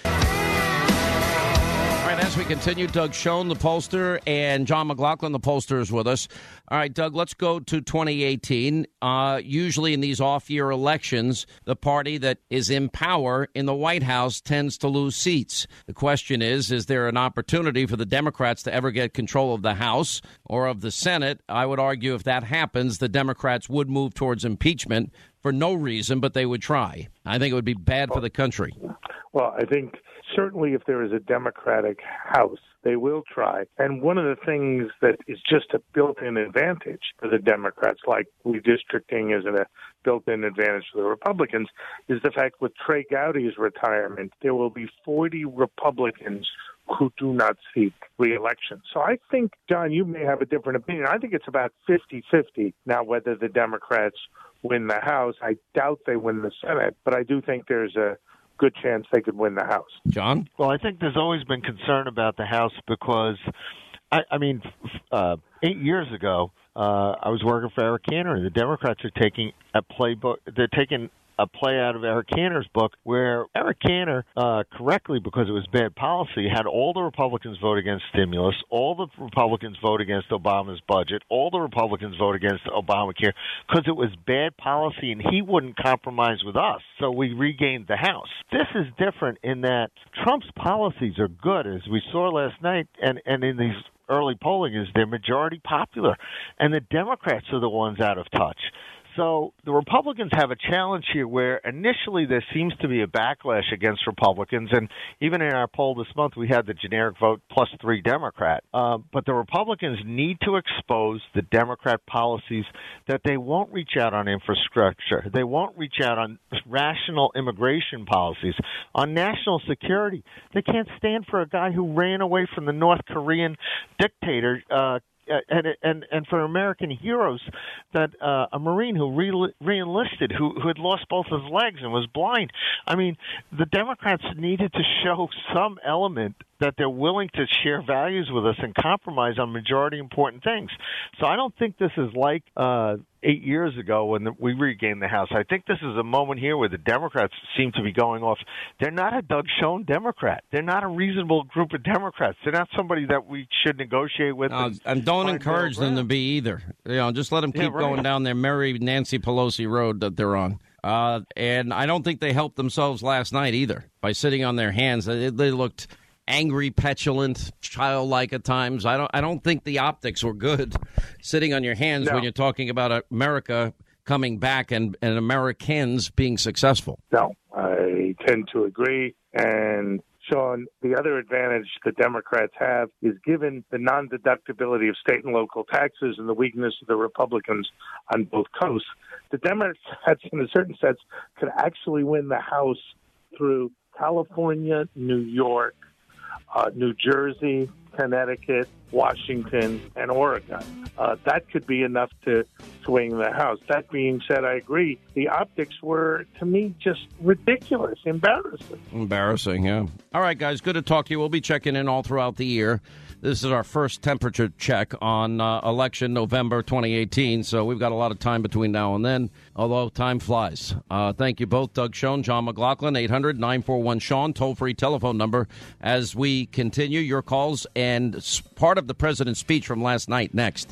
All right, as we continue, Doug Schoen, the pollster, and John McLaughlin, the pollster, is with us. All right, Doug, let's go to 2018. Usually in these off-year elections, the party that is in power in the White House tends to lose seats. The question is there an opportunity for the Democrats to ever get control of the House or of the Senate? I would argue if that happens, the Democrats would move towards impeachment for no reason, but they would try. I think it would be bad for the country. Well, I think certainly if there is a Democratic House, they will try. And one of the things that is just a built-in advantage for the Democrats, like redistricting is a built-in advantage for the Republicans, is the fact with Trey Gowdy's retirement, there will be 40 Republicans who do not seek re-election. So I think, John, you may have a different opinion. I think it's about 50-50 now whether the Democrats win the House. I doubt they win the Senate, but I do think there's a good chance they could win the House. John? Well, I think there's always been concern about the House because, 8 years ago, I was working for Eric Cantor. The Democrats are taking a playbook. They're taking a play out of Eric Cantor's book where Eric Cantor, correctly because it was bad policy, had all the Republicans vote against stimulus, all the Republicans vote against Obama's budget, all the Republicans vote against Obamacare because it was bad policy and he wouldn't compromise with us. So we regained the House. This is different in that Trump's policies are good, as we saw last night, and in these early polling is they're majority popular, and the Democrats are the ones out of touch. So the Republicans have a challenge here where initially there seems to be a backlash against Republicans, and even in our poll this month we had the generic vote +3 Democrat. But the Republicans need to expose the Democrat policies that they won't reach out on infrastructure, they won't reach out on rational immigration policies, on national security. They can't stand for a guy who ran away from the North Korean dictator, and for American heroes, that a Marine who re-enlisted, who had lost both his legs and was blind. I mean, the Democrats needed to show some element that they're willing to share values with us and compromise on majority important things. So I don't think this is like 8 years ago when we regained the House. I think this is a moment here where the Democrats seem to be going off. They're not a Doug Schoen Democrat. They're not a reasonable group of Democrats. They're not somebody that we should negotiate with. And don't encourage them to be either. Just let them keep going down their merry Nancy Pelosi road that they're on. And I don't think they helped themselves last night either by sitting on their hands. They looked angry, petulant, childlike at times. I don't think the optics were good sitting on your hands when you're talking about America coming back and Americans being successful. No, I tend to agree. And Sean, the other advantage the Democrats have is given the non-deductibility of state and local taxes and the weakness of the Republicans on both coasts, the Democrats, in a certain sense, could actually win the House through California, New York, New Jersey, Connecticut, Washington, and Oregon. That could be enough to swing the House. That being said, I agree. The optics were, to me, just ridiculous, embarrassing. Embarrassing, yeah. All right, guys, good to talk to you. We'll be checking in all throughout the year. This is our first temperature check on election November 2018, so we've got a lot of time between now and then, although time flies. Thank you both, Doug Schoen, John McLaughlin, 800-941-SEAN, toll-free telephone number. As we continue, your calls and part of the president's speech from last night next.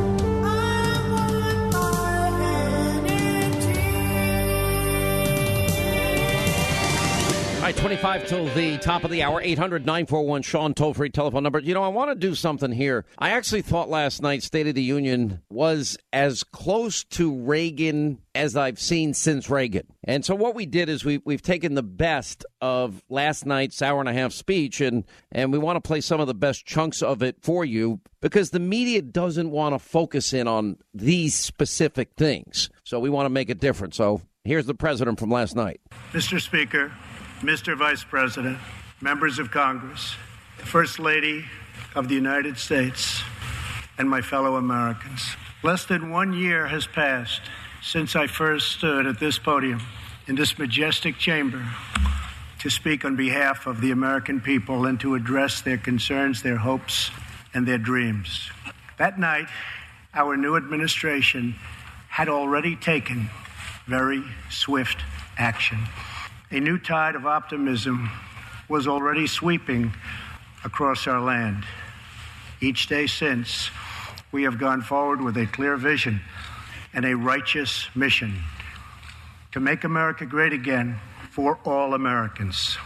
All right, 25 till the top of the hour, 800-941-SEAN, toll-free telephone number. I want to do something here. I actually thought last night's State of the Union was as close to Reagan as I've seen since Reagan. And so what we did is we've taken the best of last night's hour-and-a-half speech, and we want to play some of the best chunks of it for you because the media doesn't want to focus in on these specific things. So we want to make it different. So here's the president from last night. Mr. Speaker, Mr. Vice President, members of Congress, the First Lady of the United States, and my fellow Americans. Less than 1 year has passed since I first stood at this podium in this majestic chamber to to speak on behalf of the American people and to address their concerns, their hopes, and their dreams. That night, our new administration had already taken very swift action. A new tide of optimism was already sweeping across our land. Each day since, we have gone forward with a clear vision and a righteous mission to make America great again for all Americans.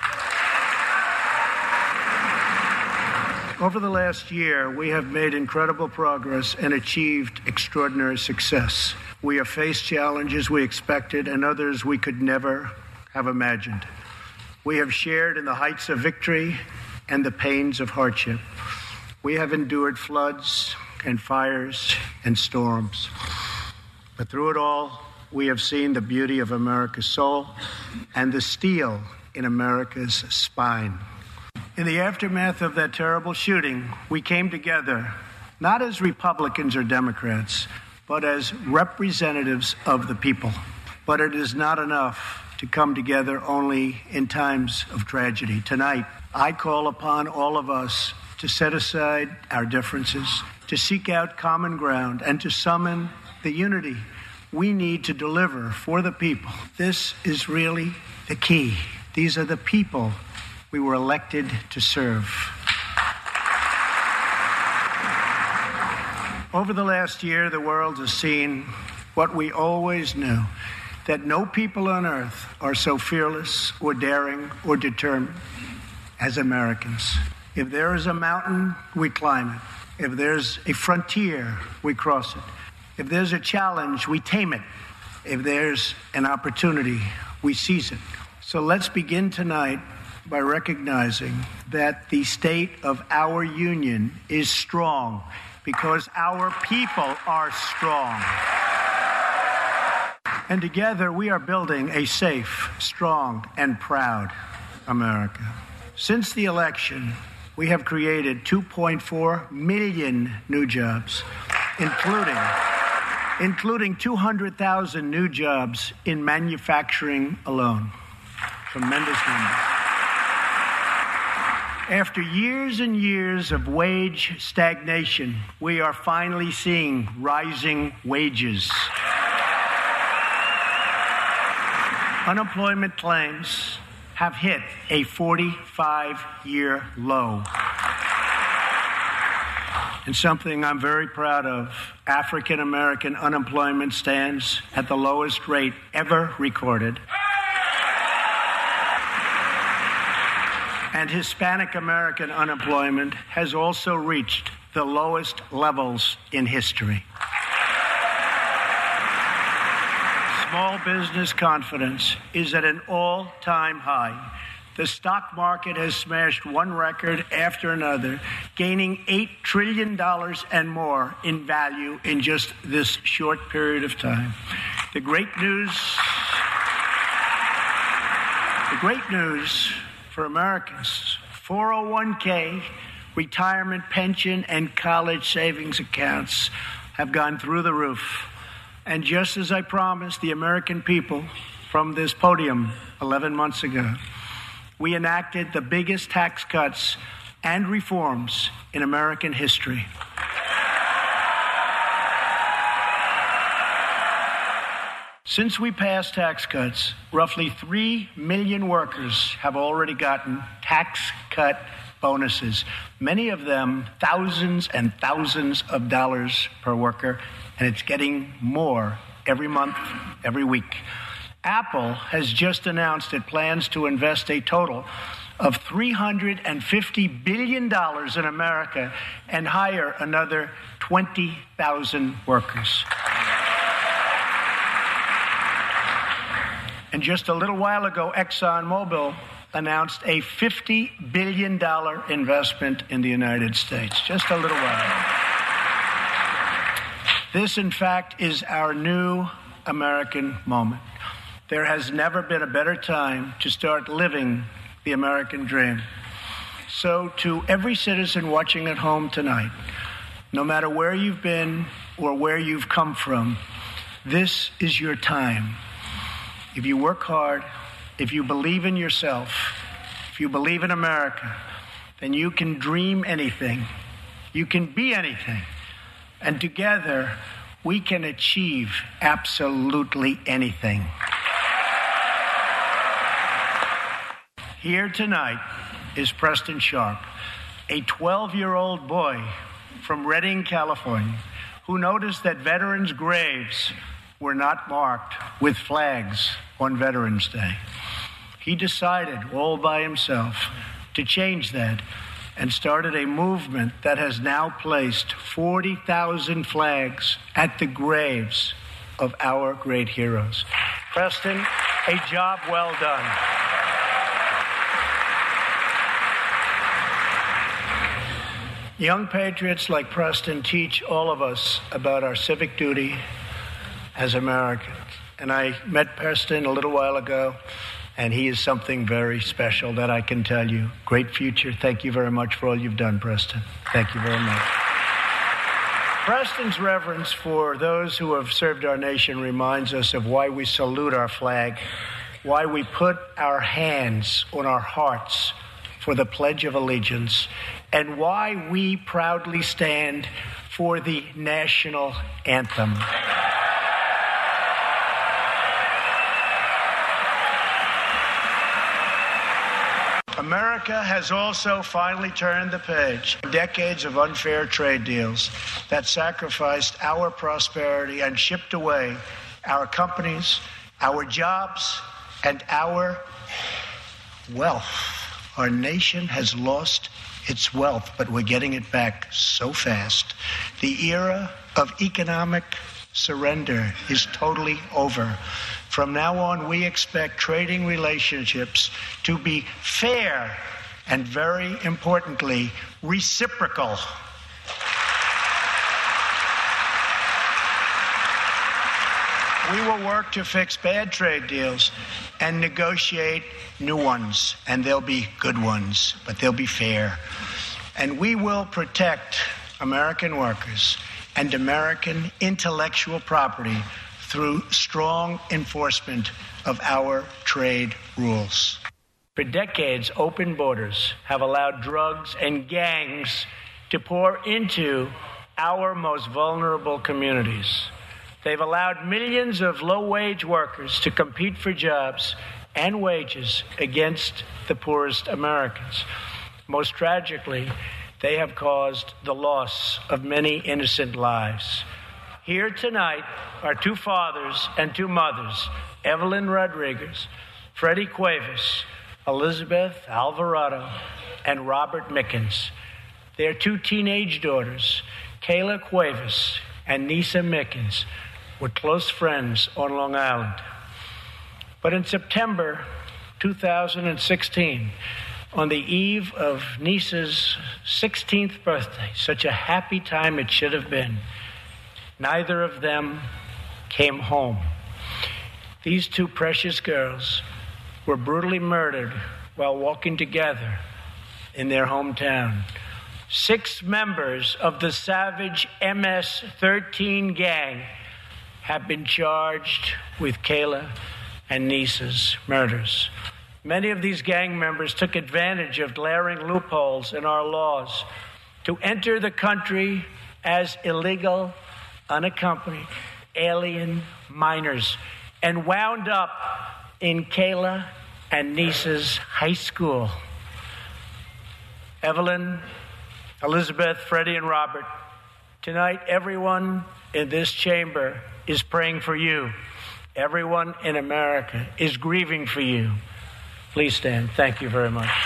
Over the last year, we have made incredible progress and achieved extraordinary success. We have faced challenges we expected and others we could never have imagined. We have shared in the heights of victory and the pains of hardship. We have endured floods and fires and storms. But through it all, we have seen the beauty of America's soul and the steel in America's spine. In the aftermath of that terrible shooting, we came together, not as Republicans or Democrats, but as representatives of the people. But it is not enough to come together only in times of tragedy. Tonight, I call upon all of us to set aside our differences, to seek out common ground, and to summon the unity we need to deliver for the people. This is really the key. These are the people we were elected to serve. Over the last year, the world has seen what we always knew, that no people on earth are so fearless or daring or determined as Americans. If there is a mountain, we climb it. If there's a frontier, we cross it. If there's a challenge, we tame it. If there's an opportunity, we seize it. So let's begin tonight by recognizing that the state of our union is strong because our people are strong. And together we are building a safe, strong, and proud America. Since the election, we have created 2.4 million new jobs, including 200,000 new jobs in manufacturing alone. Tremendous numbers. After years and years of wage stagnation, we are finally seeing rising wages. Unemployment claims have hit a 45-year low. And something I'm very proud of, African American unemployment stands at the lowest rate ever recorded. And Hispanic American unemployment has also reached the lowest levels in history. Small business confidence is at an all-time high. The stock market has smashed one record after another, gaining $8 trillion and more in value in just this short period of time. The great news for Americans, 401k, retirement pension, and college savings accounts have gone through the roof. And just as I promised the American people from this podium 11 months ago, we enacted the biggest tax cuts and reforms in American history. Since we passed tax cuts, roughly 3 million workers have already gotten tax cut bonuses, many of them thousands and thousands of dollars per worker, and it's getting more every month, every week. Apple has just announced it plans to invest a total of $350 billion in America and hire another 20,000 workers. And just a little while ago, ExxonMobil announced a $50 billion investment in the United States. Just a little while ago. This, in fact, is our new American moment. There has never been a better time to start living the American dream. So to every citizen watching at home tonight, no matter where you've been or where you've come from, this is your time. If you work hard, if you believe in yourself, if you believe in America, then you can dream anything. You can be anything. And together, we can achieve absolutely anything. Here tonight is Preston Sharp, a 12-year-old boy from Redding, California, who noticed that veterans' graves were not marked with flags on Veterans Day. He decided all by himself to change that and started a movement that has now placed 40,000 flags at the graves of our great heroes. Preston, a job well done. Young patriots like Preston teach all of us about our civic duty as Americans. And I met Preston a little while ago, and he is something very special that I can tell you. Great future. Thank you very much for all you've done, Preston. Thank you very much. Preston's reverence for those who have served our nation reminds us of why we salute our flag, why we put our hands on our hearts for the Pledge of Allegiance, and why we proudly stand for the national anthem. America has also finally turned the page. Decades of unfair trade deals that sacrificed our prosperity and shipped away our companies, our jobs, and our wealth. Our nation has lost its wealth, but we're getting it back so fast. The era of economic surrender is totally over. From now on, we expect trading relationships to be fair and, very importantly, reciprocal. We will work to fix bad trade deals and negotiate new ones, and they'll be good ones, but they'll be fair. And we will protect American workers and American intellectual property through strong enforcement of our trade rules. For decades, open borders have allowed drugs and gangs to pour into our most vulnerable communities. They've allowed millions of low-wage workers to compete for jobs and wages against the poorest Americans. Most tragically, they have caused the loss of many innocent lives. Here tonight are two fathers and two mothers, Evelyn Rodriguez, Freddie Cuevas, Elizabeth Alvarado, and Robert Mickens. Their two teenage daughters, Kayla Cuevas and Nisa Mickens, were close friends on Long Island. But in September 2016, on the eve of Nisa's 16th birthday, such a happy time it should have been, neither of them came home. These two precious girls were brutally murdered while walking together in their hometown. 6 members of the savage MS-13 gang have been charged with Kayla and Nisa's murders. Many of these gang members took advantage of glaring loopholes in our laws to enter the country as illegal, unaccompanied alien minors and wound up in Kayla and Nisa's high school. Evelyn, Elizabeth, Freddie, and Robert, tonight everyone in this chamber is praying for you. Everyone in America is grieving for you. Please stand. Thank you very much.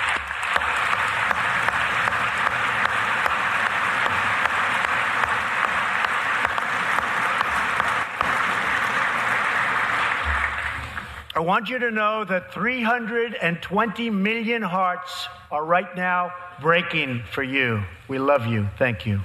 I want you to know that 320 million hearts are right now breaking for you. We love you. Thank you.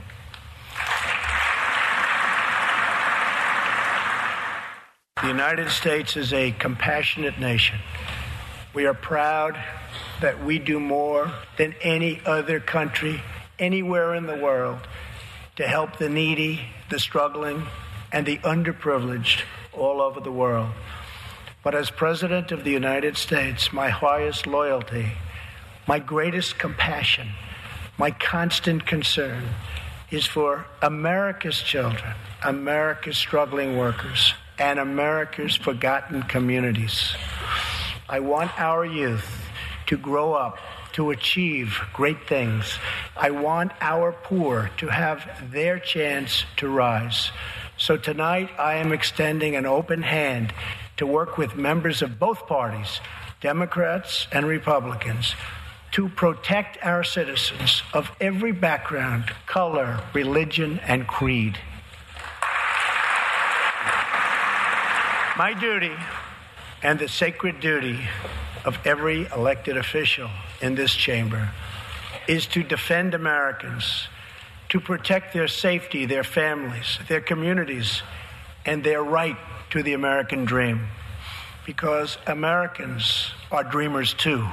The United States is a compassionate nation. We are proud that we do more than any other country anywhere in the world to help the needy, the struggling, and the underprivileged all over the world. But as President of the United States, my highest loyalty, my greatest compassion, my constant concern is for America's children, America's struggling workers, and America's forgotten communities. I want our youth to grow up to achieve great things. I want our poor to have their chance to rise. So tonight I am extending an open hand to work with members of both parties, Democrats and Republicans, to protect our citizens of every background, color, religion, and creed. My duty, and the sacred duty of every elected official in this chamber, is to defend Americans, to protect their safety, their families, their communities, and their right to the American dream. Because Americans are dreamers too.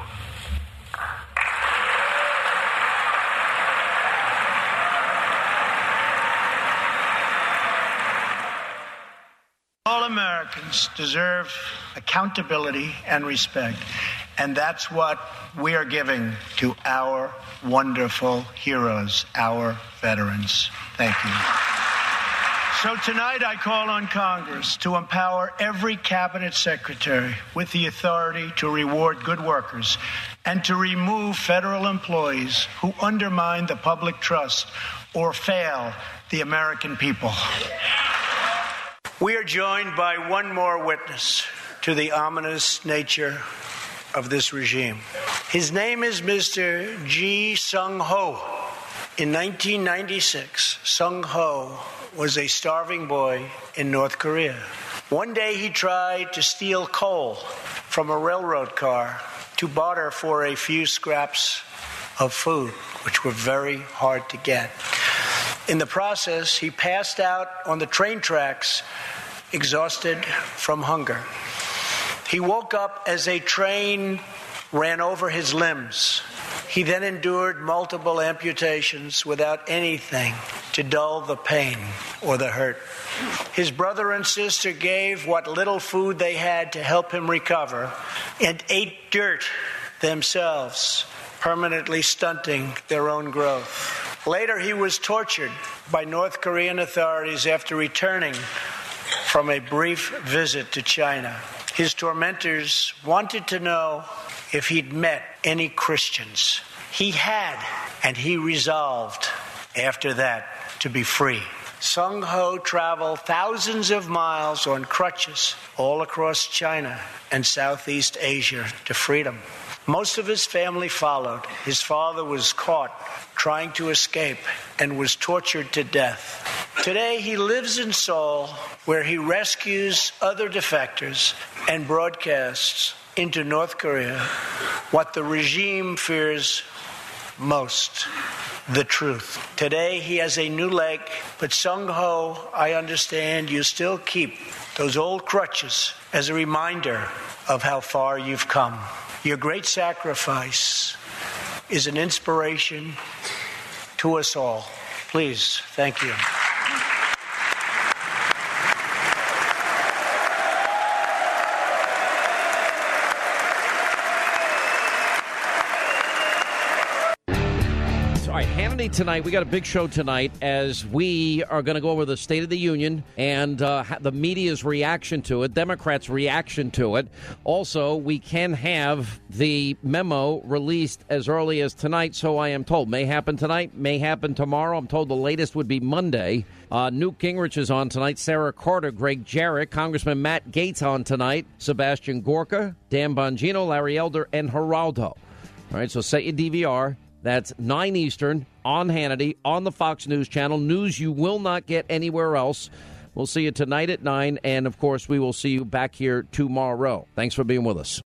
All Americans deserve accountability and respect, and that's what we are giving to our wonderful heroes, our veterans. Thank you. So tonight I call on Congress to empower every cabinet secretary with the authority to reward good workers and to remove federal employees who undermine the public trust or fail the American people. We are joined by one more witness to the ominous nature of this regime. His name is Mr. Ji Sung-ho. In 1996, Sung-ho was a starving boy in North Korea. One day he tried to steal coal from a railroad car to barter for a few scraps of food, which were very hard to get. In the process, he passed out on the train tracks, exhausted from hunger. He woke up as a train ran over his limbs. He then endured multiple amputations without anything to dull the pain or the hurt. His brother and sister gave what little food they had to help him recover and ate dirt themselves, permanently stunting their own growth. Later, he was tortured by North Korean authorities after returning from a brief visit to China. His tormentors wanted to know if he'd met any Christians. He had, and he resolved after that to be free. Sung-ho traveled thousands of miles on crutches all across China and Southeast Asia to freedom. Most of his family followed. His father was caught trying to escape and was tortured to death. Today, he lives in Seoul, where he rescues other defectors and broadcasts into North Korea what the regime fears most, the truth. Today, he has a new leg, but Sung-ho, I understand you still keep those old crutches as a reminder of how far you've come. Your great sacrifice is an inspiration to us all. Please, thank you. Tonight, we got a big show tonight as we are going to go over the State of the Union and the media's reaction to it, Democrats' reaction to it. Also, we can have the memo released as early as tonight, so I am told. May happen tonight, may happen tomorrow. I'm told the latest would be Monday. Newt Gingrich is on tonight, Sarah Carter, Greg Jarrett, Congressman Matt Gaetz on tonight, Sebastian Gorka, Dan Bongino, Larry Elder, and Geraldo. All right, so set your DVR. That's 9 Eastern on Hannity, on the Fox News Channel. News you will not get anywhere else. We'll see you tonight at 9, and, of course, we will see you back here tomorrow. Thanks for being with us.